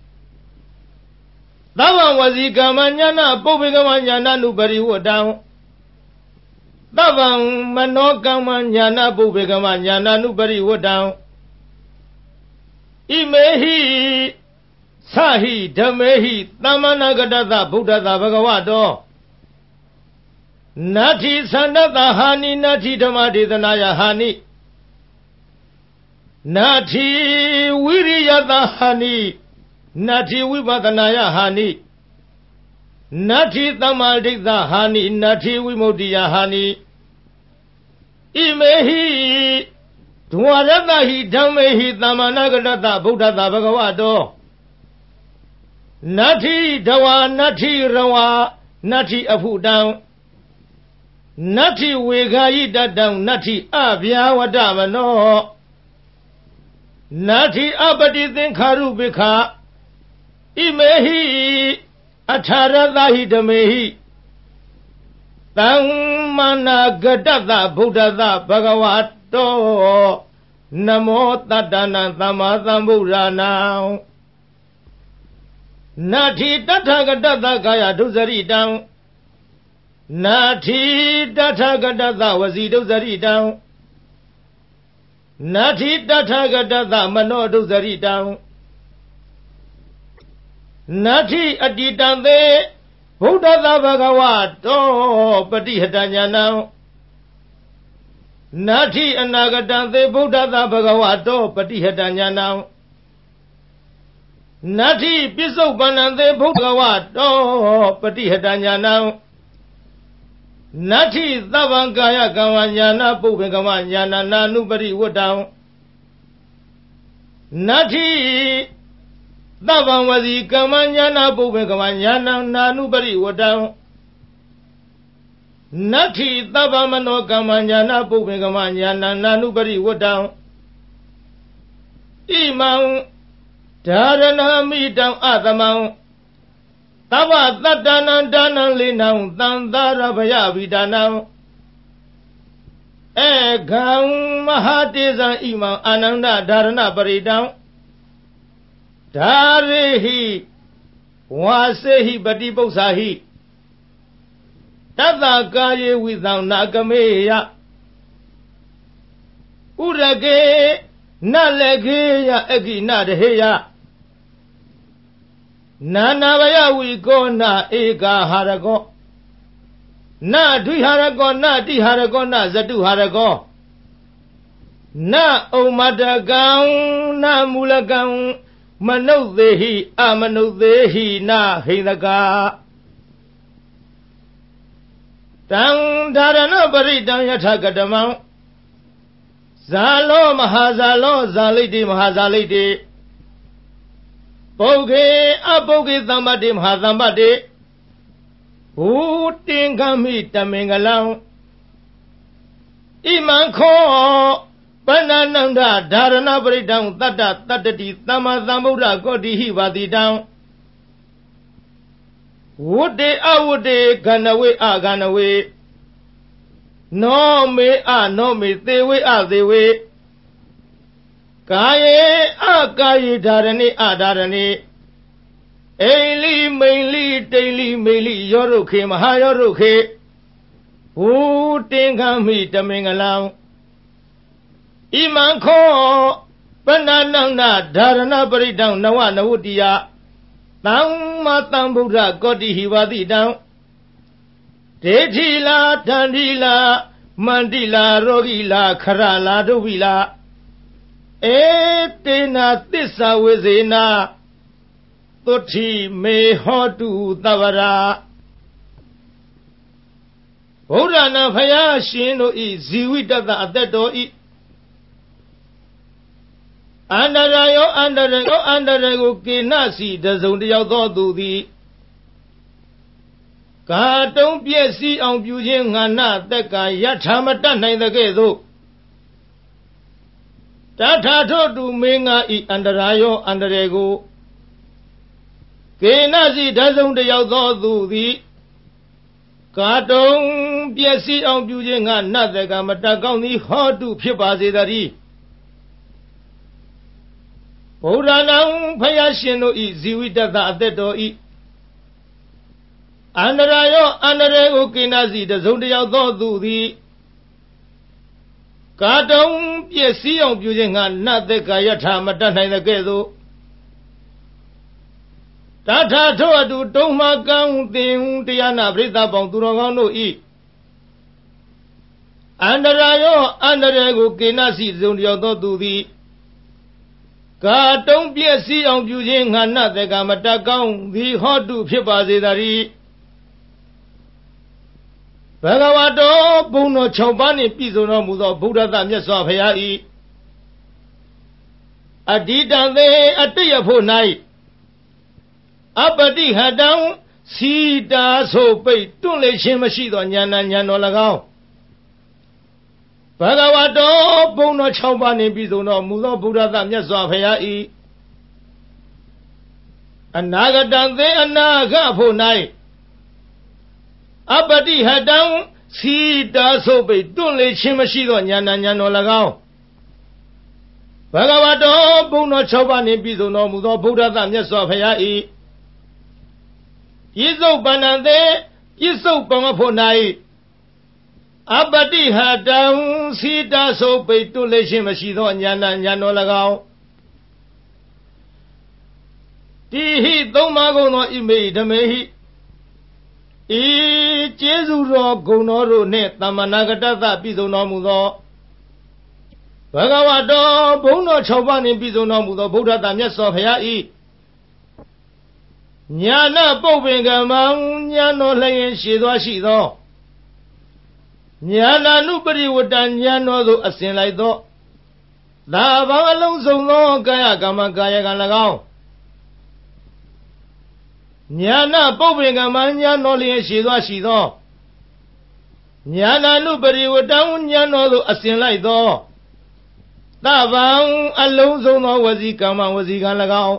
S1: Tavam Wazi Kamanyana Pubekamanyana Nubari Wodam Tavam Manokamanyana Pubekamanyana Nubari Wodam Imehi Sahi Dhamehi Tamanagatata Buddha Bhagavato Nati Sanatha Hani Nati Dhammadithanaya Hani Nati Viriyatha Hani Nati Vipadanaya Hani Nati Tamaditha Hani Nati Vimuddiya Hani Imehi Dwaratahi Dhammehi Tamanagatata Buddha Bhagavato Nati Dawa Nati Rawa Nati Apudam Nati Vegayitadam Nati Abhyavadamano Nati Abadithinkharu Bikha Imehi Atharadahi Dhamehi Tammanagatata Buddha Bhagavato Namo Tattana Sammasambuddhana Nati Tathagata Kaya Dusaritam Nati Tathagata Vasi Dusaritam Nati Tathagata Mano Dusaritam Nati Aditante Buddha Bhagavato Patihadanyanam Nati Anagatante Buddha Bhagavato Patihadanyanam Nati Pisopanante Bhagavato Patihadanyanam Nati Tavankaya Kamanyana Pubekamanyana Nanupari Wodam Nati Tavamasi Kamanyana Pubekamanyana Nanupari Wodam Nati Tavamano Kamanyana Pubekamanyana Nanupari Wodam Imam Dharana Midam Adamam Tava Tattana Dana Linam Tandara Bhayavidanam Ekam Mahadesa Imam Ananda Dharana Paridam Dharehi Vasehi Bhatipausahi Tata Kaye Vidam Nagameya Urage Nalegeya Egi Nadeheya Nanavaya Wikona Eka Harago Na Dviharago Na Diharago Na Zatuharago Na Omadagam Na Mulagam Manodhehi Amanodhehi Na Hinaka Tang Dharana Paridam Yathagadamam Zalo Mahazalo Zaliti Mahazaliti ပုဂ္ဂေအပုဂ္ဂေသမ္ပတ္တိမဟာသမ္ပတ္တိဘူတင်္ဂမိတမင်္ဂလံဣမံခောပဏ္ဏနန္ဒဓာရဏပရိဒံတတ္တတတ္တိသမ္မာသမ္ဗုဒ္ဓကောတိဟိပါတိတံဝုတေအဝုတေခန္ဓဝေအခန္ဓဝေနောမေအနောမေသေဝေအသေဝေကာယေအကာယေဓာရဏိအဓာရဏိအိလိမိန်လိတိလိမိလိယောရုခေမဟာယောရုခေဘူတင်္ဂမိတမင်္ဂလံဣမံခောပဏ္ဏနန္ဒဓာရဏပရိဒံနဝနဝတ္တိယသမ္မာသမ္ဗုဒ္ဓကောတိဟိဝတိတံဒေထိလာတန္တိလာမန္တိလာရောဂိလာခရလာဒုဝိလာဧတေနာသစ္စာဝေဇေနာသုတိမေဟောတုသဗ္ဗရာဗုဒ္ဓနာဖယားရှင်တို့ဤဇီဝိတတအသက်တော်ဤအန္တရာယောအန္တရယောအန္တရကိုကေနစီတစုံတယောက်သောသူသည်ကာတုံးပြည့်စည်အောင်ပြုခြင်းငါနသက်ကယထာမတတ်နိုင်တဲ့ကဲ့သို့တထာထောတုမင်းငါဤအန္တရာယောအန္တရကိုကေနစီတစုံတယောက်သောသူသည်ကာတုံးပြည့်စည်အောင်ပြုခြင်းငါနသက်ကမတတ်ကောင်းသည်ဟောတုဖြစ်ပါစေတည်းဗုဒ္ဓနာဖယားရှင်တို့ဤဇီဝိတတအသက်တော်ဤအန္တရာယောအန္တရာကိုကိနာစီတစုံတယောက်သောသူသည်ကာတုံးပြည့်စည်အောင်ပြုခြင်းငါနတ်သက်ကာယထာမတတ်နိုင်တဲ့ကဲ့သို့တထာထောအတူတုံးမှကံသင်တရားနာပရိသတ်ပေါင်းသူတော်ကောင်းတို့ဤအန္တရာယောအန္တရာကိုကိနာစီတစုံတယောက်သောသူသည်ကာတုံးပြည့်စည်အောင်ပြုခြင်းငါနတ်သက်ကာမတတ်ကောင်းသည်ဟောတုဖြစ်ပါစေတည်းဘဂဝတောဘုံတော်6ပါးနှင့်ပြည့်စုံတော်မူသောဗုဒ္ဓသမြတ်စွာဘုရား၏အတ္တိတံသေအတ္တယဖို့၌အပတိဟတံစီတာဆိုပိတ်တွန့်လေခြင်းမရှိသောဉာဏ်ဉာဏ်တော်၎င်းဘဂဝတောဘုံတော်6ပါးနှင့်ပြည့်စုံတော်မူသောဗုဒ္ဓသမြတ်စွာဘုရား၏အနာဂတံသေအနာဂဖို့၌အပတိဟတံစီတာဆိုပိတ်တွန့်လေခြင်းမရှိသောဉာဏ်ဉာဏ်တော်၎င်းဘဂဝတောဘုံတော်6ပါးနှင့်ပြည့်စုံတော်မူသောဗုဒ္ဓသမြတ်စွာဘုရား၏ပြစ္ဆုတ်ပန္နသေပြစ္ဆုတ်ပံဖို့၌အပတိဟတံစီတာဆိုပိတ်တွန့်လေခြင်းမရှိသောဉာဏ်ဉာဏ်တော်၎င်းတိဟိသုံးပါးကုန်သောဣမေဓမေဟိဤကျေးဇူးတော်ဂုဏ်တော်တို့နှင့်သမ္မာနာဂတသပြည့်စုံတော်မူသောဘဂဝတောဘုံတော်6ပါးနှင့်ပြည့်စုံတော်မူသောဗုဒ္ဓတမြတ်စွာဘုရား၏ညာဏပုပ္ပင်ကမံညာတော်လျင်ရှည်သွားရှိသောညာဏနုပရိဝတ္တညာတော်သို့အစဉ်လိုက်သောသာဘောင်အလုံးစုံသောကာယကမ္မကာယကံ၎င်းညာဏပုပ္ပင်ကမညာတော်လျင်ရှည်သွားရှိသောညာဏနုပရိဝတ္တညာတော်သို့အစဉ်လိုက်သောသဗ္ဗံအလုံးစုံသောဝစီကမ္မဝစီကံ၎င်း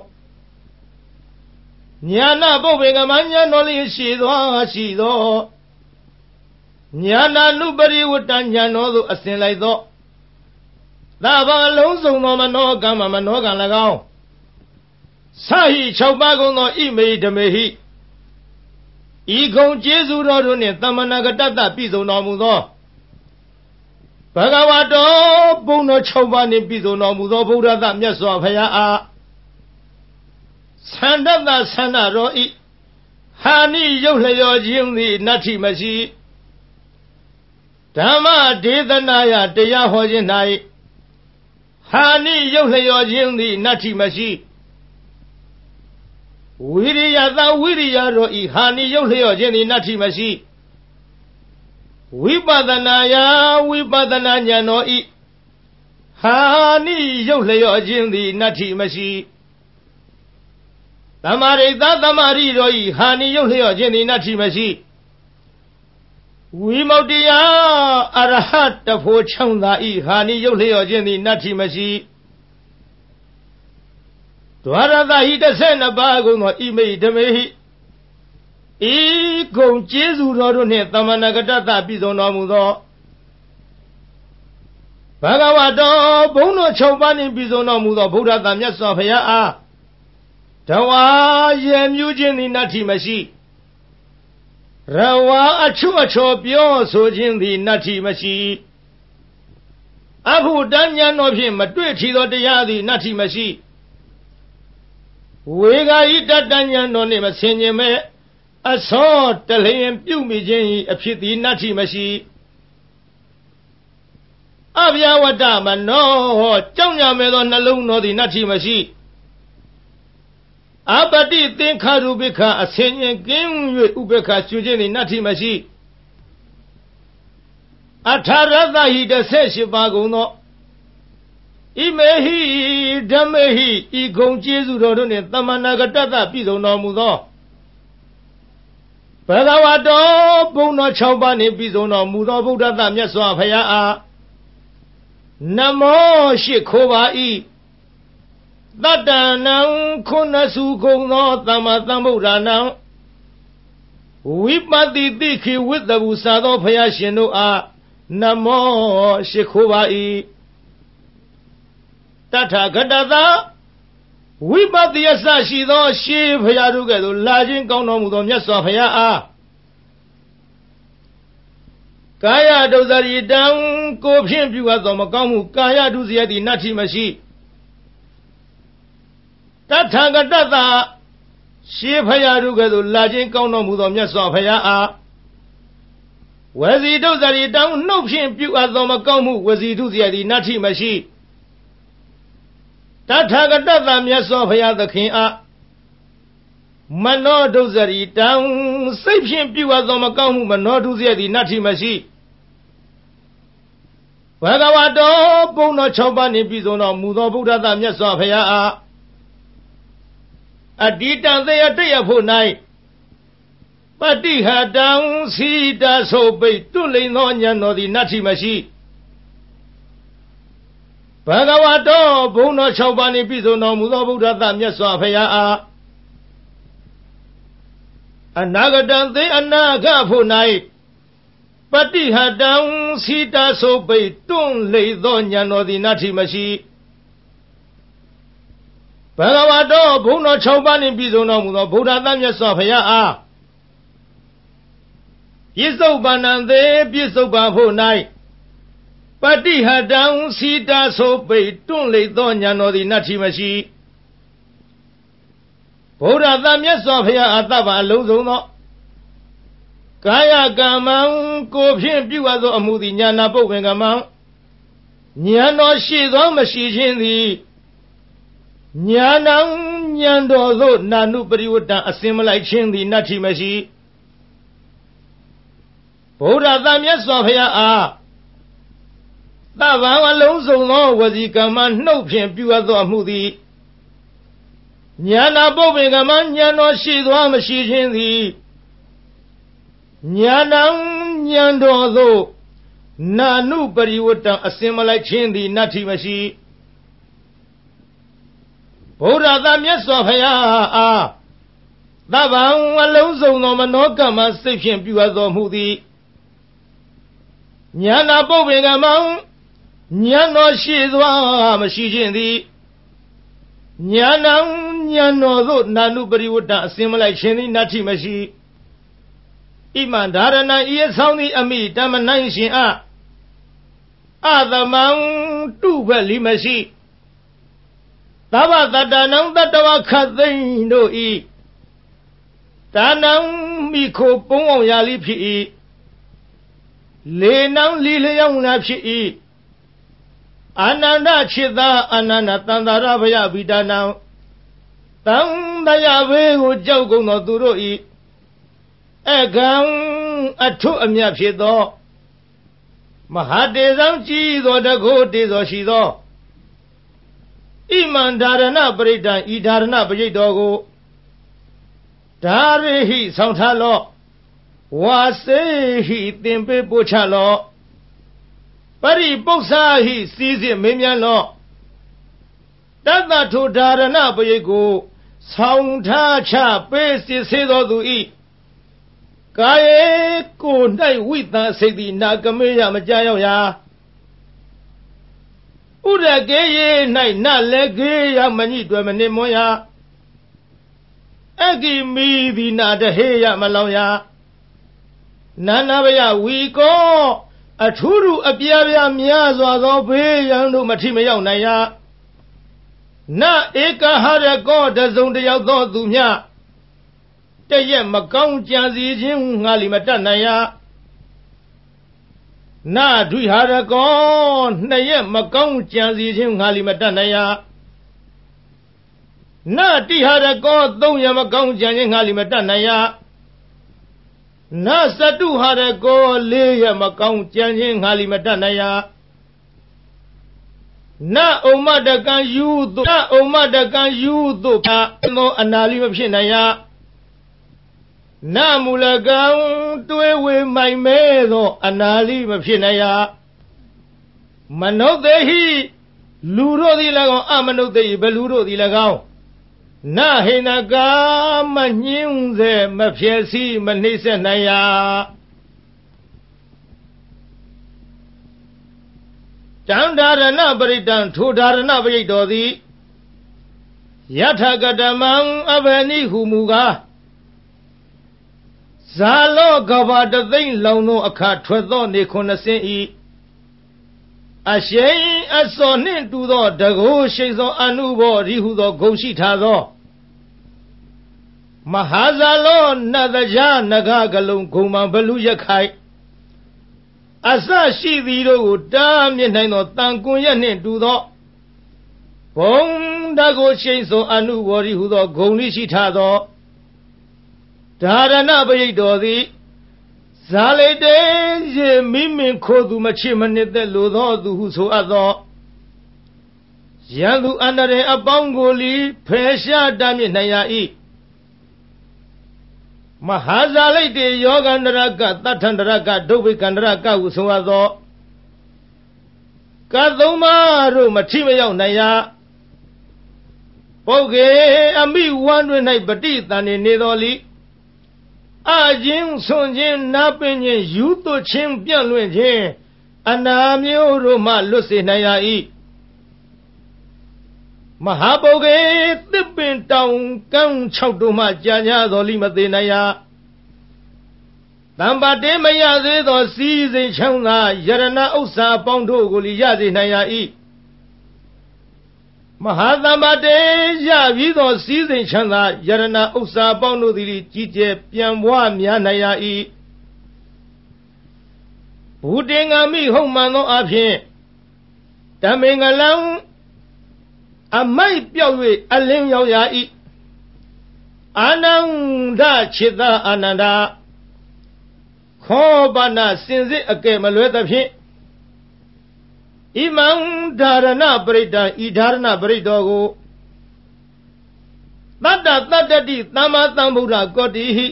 S1: ညာဏပုပ္ပင်ကမညာတော်လျင်ရှည်သွားရှိသောညာဏနုပရိဝတ္တညာတော်သို့အစဉ်လိုက်သောသဗ္ဗံအလုံးစုံသောမနောကမ္မမနောကံ၎င်းသဟိ6ပါးကုန်သောဣမေဓမေဟိဤကုံကျေးဇူးတော်တို့နှင့်သမ္မာနာဂတတပြည့်စုံတော်မူသောဘဂဝတောဘုံတော်6ပါးနှင့်ပြည့်စုံတော်မူသောဗုဒ္ဓသမြတ်စွာဘုရားအားသန္တတသန္တရောဤဟာနိရုပ်လျောခြင်းသည်နတ္ထိမရှိဓမ္မဒေသနာယတရားဟောခြင်း၌ဟာနိရုပ်လျောခြင်းသည်နတ္ထိမရှိဝိရိယသဝိရိယတို့ဤဟာနိရုပ်လျော့ခြင်းသည်နတ္ထိမရှိဝိပဿနာယဝိပဿနာဉာဏ်တော်ဤဟာနိရုပ်လျော့ခြင်းသည်နတ္ထိမရှိမာရိသသမာရိတော်ဤဟာနိယုတ်လျော့ခြင်းသည်နတ္ထိမရှိဝိမု ക്തി ယအရဟတဖို့ချောင်းသာဤဟာနိယုတ်လျော့ခြင်းသည်နတ္ထိမရှိဒွါရသဟိ12ပါးကုန်သောဣမိဓမေဟိဤကုံကျေးဇူးတော်တို့နှင့်သမဏဂတတပြည့်စုံတော်မူသောဘဂဝတောဘုန်းတော်6ပါးနှင့်ပြည့်စုံတော်မူသောဗုဒ္ဓသာမြတ်စွာဘုရားအားတဝါရေမြူးခြင်းသည်နတ္ထိမရှိရဝါအချွတ်အချော်ပြောဆိုခြင်းသည်နတ္ထိမရှိအဘုဒ္ဓဉာဏ်တော်ဖြင့်မတွေ့ထီသောတရားသည်နတ္ထိမရှိဝေဂာယိတတဉာဏ်တော်နှင့်မဆင်ခြင်မဲ့အစောတလျင်ပြုမိခြင်း၏အဖြစ်သည်နတ္ထိမရှိအဗျာဝတ္တမနောကြောင့်ညမဲ့သောနှလုံးတော်သည်နတ္ထိမရှိအပတိသင်္ခါရုပိခအဆင်ញင်ကင်း၍ဥပေက္ခကျွခြင်းသည်နတ္ထိမရှိအထာရသဟိ18ပါးကုန်သောဣမေဟိဓမ္မေဟိဤဂုံကျေးဇူးတော်တို့နှင့်သမဏဂတတပြည့်စုံတော်မူသောဘဂဝတောဘုန်းတော်6ပါးနှင့်ပြည့်စုံတော်မူသောဗုဒ္ဓသာမြတ်စွာဘုရားအားနမောရှိခိုးပါ၏တတ္တနံခုနစုကုန်သောသမ္မာသမ္ဗုဒ္ဓနာဝိပတိတိခိဝိတ္တဘူစာသောဘုရားရှင်တို့အားနမောရှိခိုးပါ၏တထာဂတသာဝိပတိယဆရှိသောရှေးဘုရားတို့ကဲ့သို့လာခြင်းကောင်းတော်မူသောမြတ်စွာဘုရားအားကာယဒုစရိတံကိုဖြင့်ပြုအပ်သောမကောင်းမှုကာယဒုစရိုက်သည်နတ္ထိမရှိတထာဂတသာရှေးဘုရားတို့ကဲ့သို့လာခြင်းကောင်းတော်မူသောမြတ်စွာဘုရားအားဝစီဒုစရိတံနှုတ်ဖြင့်ပြုအပ်သောမကောင်းမှုဝစီဒုစရိုက်သည်နတ္ထိမရှိတထာဂတသာမြတ်စွာဘုရားသခင်အားမနောဒုစရိတံစိတ်ဖြင့်ပြုအပ်သောမကောင်းမှုမနောဒုစရိုက်သည်နတ္ထိမရှိဘဂဝတောဘုန်းတော်6ပါးနှင့်ပြည့်စုံတော်မူသောဗုဒ္ဓသာမြတ်စွာဘုရားအားအတ္တိတံသေယတရဖို့၌ပတိဟတံစီတာဆိုပိတ်တွလိန်သောဉာဏ်တော်သည်နတ္ထိမရှိဘဂဝတောဘုန်းတော်6ပါးနှင့်ပြည့်စုံတော်မူသောဗုဒ္ဓသာမြတ်စွာဘုရားအားအနာဂတံသေအနာဂဖို့၌ပတိဟတံစီတာဆိုပိတ်တွလိန်သောဉာဏ်တော်သည်နတ္ထိမရှိဘဂဝတောဘုန်းတော်6ပါးနှင့်ပြည့်စုံတော်မူသောဗုဒ္ဓသာမြတ်စွာဘုရားအားပြစ္ဆုတ်ပန္နံသေပြစ္ဆုတ်ပန်ဖို့၌ပတိဟတံစီတာဆိုပိတ်တွန့်လိတ်သောဉာဏ်တော်သည်နတ္ထိမရှိဗုဒ္ဓသာမြတ်စွာဘုရားအတ္တပါအလုံးစုံသောကာယကမ္မံကိုဖြင့်ပြုအပ်သောအမှုသည်ဉာဏပုပ္ပင်ကမ္မံဉာဏ်တော်ရှိသောမရှိခြင်းသည်ဉာဏံဉာဏ်တော်သို့နာနုပရိဝတ္တအစင်မလိုက်ခြင်းသည်နတ္ထိမရှိဗုဒ္ဓသာမြတ်စွာဘုရားအားသဗ္ဗံအလုံးစုံသောဝစီကမ္မနှုတ်ဖြင့်ပြုအပ်သောအမှုသည်ဉာဏပုပ္ပင်ကမ္မဉာဏ်တော်ရှိသောမရှိခြင်းသည်ဉာဏံဉာဏ်တော်သို့နာနုပရိဝတ္တအစင်မလိုက်ခြင်းသည်နတ္ထိမရှိဗုဒ္ဓသာမြတ်စွာဘုရားအားသဗ္ဗံအလုံးစုံသောမနောကမ္မစိတ်ဖြင့်ပြုအပ်သောမှုသည်ဉာဏပုပ္ပင်ကမ္မဉာဏ်တော်ရှိသောမရှိခြင်းသည်ဉာဏံဉာဏ်တော်သို့နာနုပရိဝတ္တအစင်မလိုက်ခြင်းသည်နတ္ထိမရှိဣမံဒါရဏံဤအဆောင်သည်အမိတမနိုင်ရှင်အသမံတုဖက်လီမရှိသဗ္ဗတတ္တနံတတ္တဝခတ်သိမ့်တို့ဤဒါနံမိခိုပုံအောင်ရာလိဖြစ်၏လေနံလီလျောင်းနာဖြစ်၏အာနန္ဒခြေသာအာနန္ဒတန်တာရဘယဗိဒါနံတံတရားဘေးကိုကြောက်ကုန်သောသူတို့ဤအကံအထုအမြတ်ဖြစ်သောမဟာတေဇံကြည်သောတကုတေဇောရှိသောဣမံဒါရဏပရိဒံဤဒါရဏပရိတ်တော်ကိုဒါရိဟိဆောင်ထားလော့ဝါစေဟိသင်ပေးပို့ချလော့ပရိပု္ပ္ပစာဟိစီးစစ်မင်းများလော့တတ္တထိုဓာရဏပရိတ်ကိုဆောင်ထားချပေးစစ်ဆေးတော်သူဤကာယေကို၌ဝိသစိတ်သည်နာကမေယမကြောက်ရာဥရကေယေ၌နလည်းကေယမညိတွယ်မနစ်မွန်ရာအဂိမီဒီနာတဟေယမလောင်ရာနာနာဘယဝီကောအထူးထူးအပြားပြားများစွာသောဘေးရန်တို့မထိမရောက်နိုင်ရာနဧကဟရကောတစုံတယောက်သောသူမြတရက်မကောင်းကြံစီခြင်းငါလီမတတ်နိုင်ရာနဒွိဟာရကောနှစ်ရက်မကောင်းကြံစီခြင်းငါလီမတတ်နိုင်ရာနတိဟာရကောသုံးရက်မကောင်းကြံခြင်းငါလီမတတ်နိုင်ရာနသတုဟာရကောလေးရက်မကောင်းကြံခြင်းငါလီမတတ်နိုင်ရာနဥမ္မတကံယူသို့ဖြာသောအနာလီမဖြစ်နိုင်ရာနမူလကံတွေးဝေမိုင်မဲသောအနာလီမဖြစ်နိုင်ရာမနုဿေဟိလူတို့သည်၎င်းအမနုဿေဟိဘလူတို့သည်၎င်းနဟိနကာမညှင်းစေမဖြစ်စီမနှိမ့်ဆက်နိုင်ရာတံဓာရဏပရိတံထိုဓာရဏပရိတ်တော်သည်ယထကတမံအဘနိဟုမူကားဇာလောကဘာတသိမ့်လောင်သောအခါထွက်သောနေခုနှစ်စင်းဤအရှိန်အစောနှင့်တူသောတကိုးရှိသောအနုဘောရိဟုသောဂုဏ်ရှိထားသောမဟာဇာလောနတ်တရားနဂကလုံးဂုံမံဘလူရခိုင်အစရှိသည်တို့ကိုတားမြစ်နိုင်သောတန်ကွန်ရက်နှင့်တူသောဘုံတကိုးရှိသောအနုဘောရိဟုသောဂုဏ်ရှိထားသောဓာရဏပရိတ်တော်သည်ဇာလိတေရေမိမင်ခိုးသူမချစ်မနစ်သက်လိုသောသူဟုဆိုအပ်သောရန်သူအန္တရာယ်အပေါင်းကိုလီဖယ်ရှားတားမြစ်နိုင်ရ၏မဟာဇာလိတေယောဂန္တရကတထန္တရကဒုဗ္ဗေကန္တရကဟုဆိုအပ်သောကသုံးပါးတို့မထိမရောက်နိုင်ရာပုဂ္ဂေအမိဝမ်းတွင်၌ပဋိသန္ဓေနေတော်လီအခြင်းဆွန်ခြင်းနာပင်ခြင်းယူသွခြင်းပြန့်လွင့်ခြင်းအနာမျိုးတို့မှလွတ်စေနိုင်ရ၏မဟာပုဂ္ဂေသစ်ပင်တောင်ကမ်း၆တို့မှကြာညာတော်လိမသေးနိုင်ရာတမ္ပါတေမရသေးသောစီးစိမ်ချမ်းသာယရဏဥစ္စာပေါင်းတို့ကိုလီရစေနိုင်ရ၏မဟာသမ္ပါတေရပြီးသောစီးစိမ်ချမ်းသာယရဏဥစ္စာပေါင်းတို့သည်ကြီးကျယ်ပြန်ပွားများနိုင်ရ၏ဘုတေငါမိဟုတ်မှန်သောအဖြစ်တမင်္ဂလံအမိုက်ပြောက်၍အလင်းရောက်ရ၏အာနန္ဒခြေသာအာနန္ဒခောပနာစင်စစ်အကဲမလွဲသဖြင့်ဣမံဓာရဏပရိတံဤဓာရဏပရိတော်ကိုတတ္တတတ္တတိသမ္မာသမ္ဗုဒ္ဓကောတိဟိ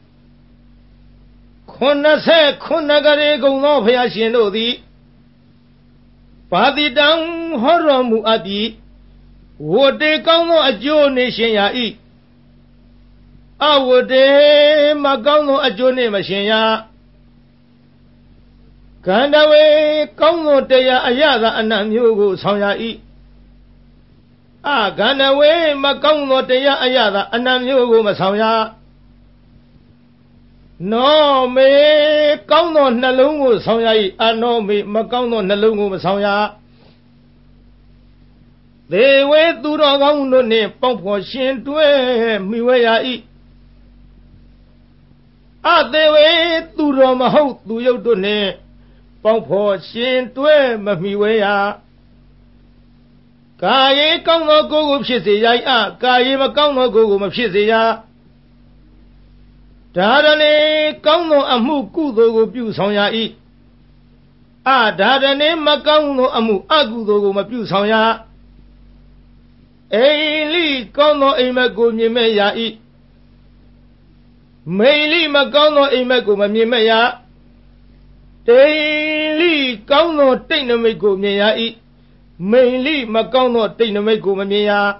S1: 89ကရေကုံသောဘုရားရှင်တို့သည်ပါတိတံဟောတော်မူအပ်ပြီးဝတေကောင်းသောအကျိုးနေရှင်ရာ၏အဝတေမကောင်းသောအကျိုးနေမရှင်ရာကန္တဝေကောင်းသောတရားအရသာအနတ်မျိုးကိုဆောင်ရ၏ကန္တဝေမကောင်းသောတရားအရသာအနတ်မျိုးကိုမဆောင်ရနောမေကောင်းသောနှလုံးကိုဆောင်ရ၏အနောမေမကောင်းသောနှလုံးကိုမဆောင်ရသေဝေသူတော်ကောင်းတို့နှင့်ပေါင်းဖော်ရှင်တွဲမိဝဲရ၏အသေဝေသူတော်မဟုတ်သူယုတ်တို့နှင့်ပေါင်းဖော်ရှင်တွဲမမိဝဲရကာယေကောင်းသောကိုယ်ကိုဖြစ်စေရ၏ကာယေမကောင်းသောကိုယ်ကိုမဖြစ်စေရဒါရဏေကောင်းသောအမှုကုသိုလ်ကိုပြုဆောင်ရ၏ဒါရဏေမကောင်းသောအမှုအကုသိုလ်ကိုမပြုဆောင်ရအိလိကောင်းသောအိမ်မက်ကိုမြင်မဲ့ရ၏美丽嘛高到一麦古嘛面麦呀，美丽高到顶那麦古面呀一，美丽嘛高到顶那麦古嘛面呀，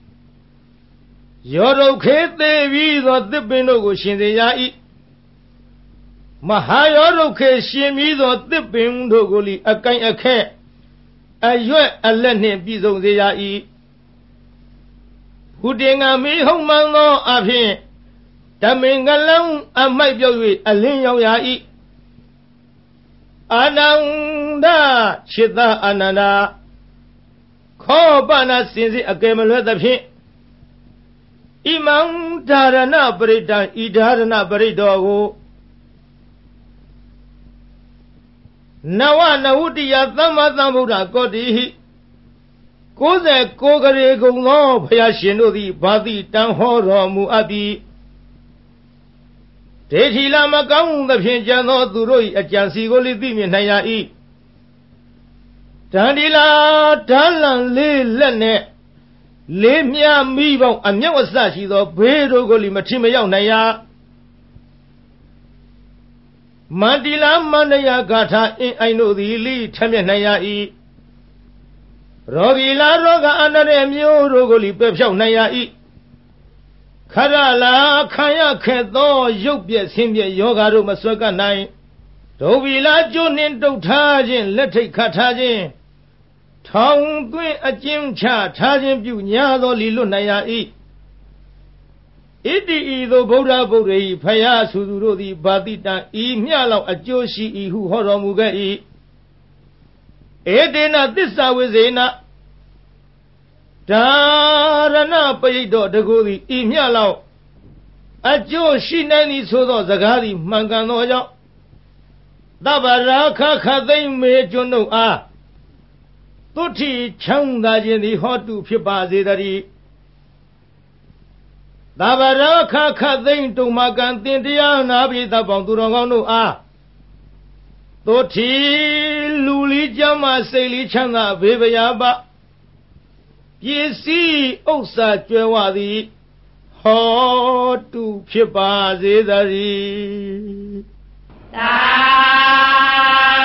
S1: 要肉开得比到这边那个现在呀一，嘛还要肉开先比到这边那个里干开，月来年比中这呀一，不定啊没红忙咯阿片。但明个人卖表为领要呀一，阿南达切达阿南达，可把那先生给么来的片，伊忙达人那不里达，伊达人那不里多个，那哇那乌地呀，怎么怎么着搞的？古在各个人工作，不要显露的把的当好了木阿比。这题那么讲的偏讲到都罗一讲西国里对面那样一，当地啦当然来了呢，来面米包啊面我啥许多白肉国里面听没有那样，满地啦满那样嘎他因爱诺的里听面那样一，罗吉啦罗个安那的苗肉国里白票那样一。看着啦，看呀看到右边前边有个肉么说个难，都为了就能都查见，来推看查见，长短警察查见比伢子理论那样一地都不着不对，拍呀速度罗的把地当一面了就是一户好多木个一地那第三位谁呢？当然那不一道这个的，一面了，就是那你说到这个的，蛮干多着，那把人看在没就弄啊，都是强大件的好肚皮把子的哩，那把人看在都蛮干点的呀，那边的帮助人家弄啊，都是努力讲嘛，谁里强啊，别不呀吧。也是欧萨绝话的，好肚皮把子的哩。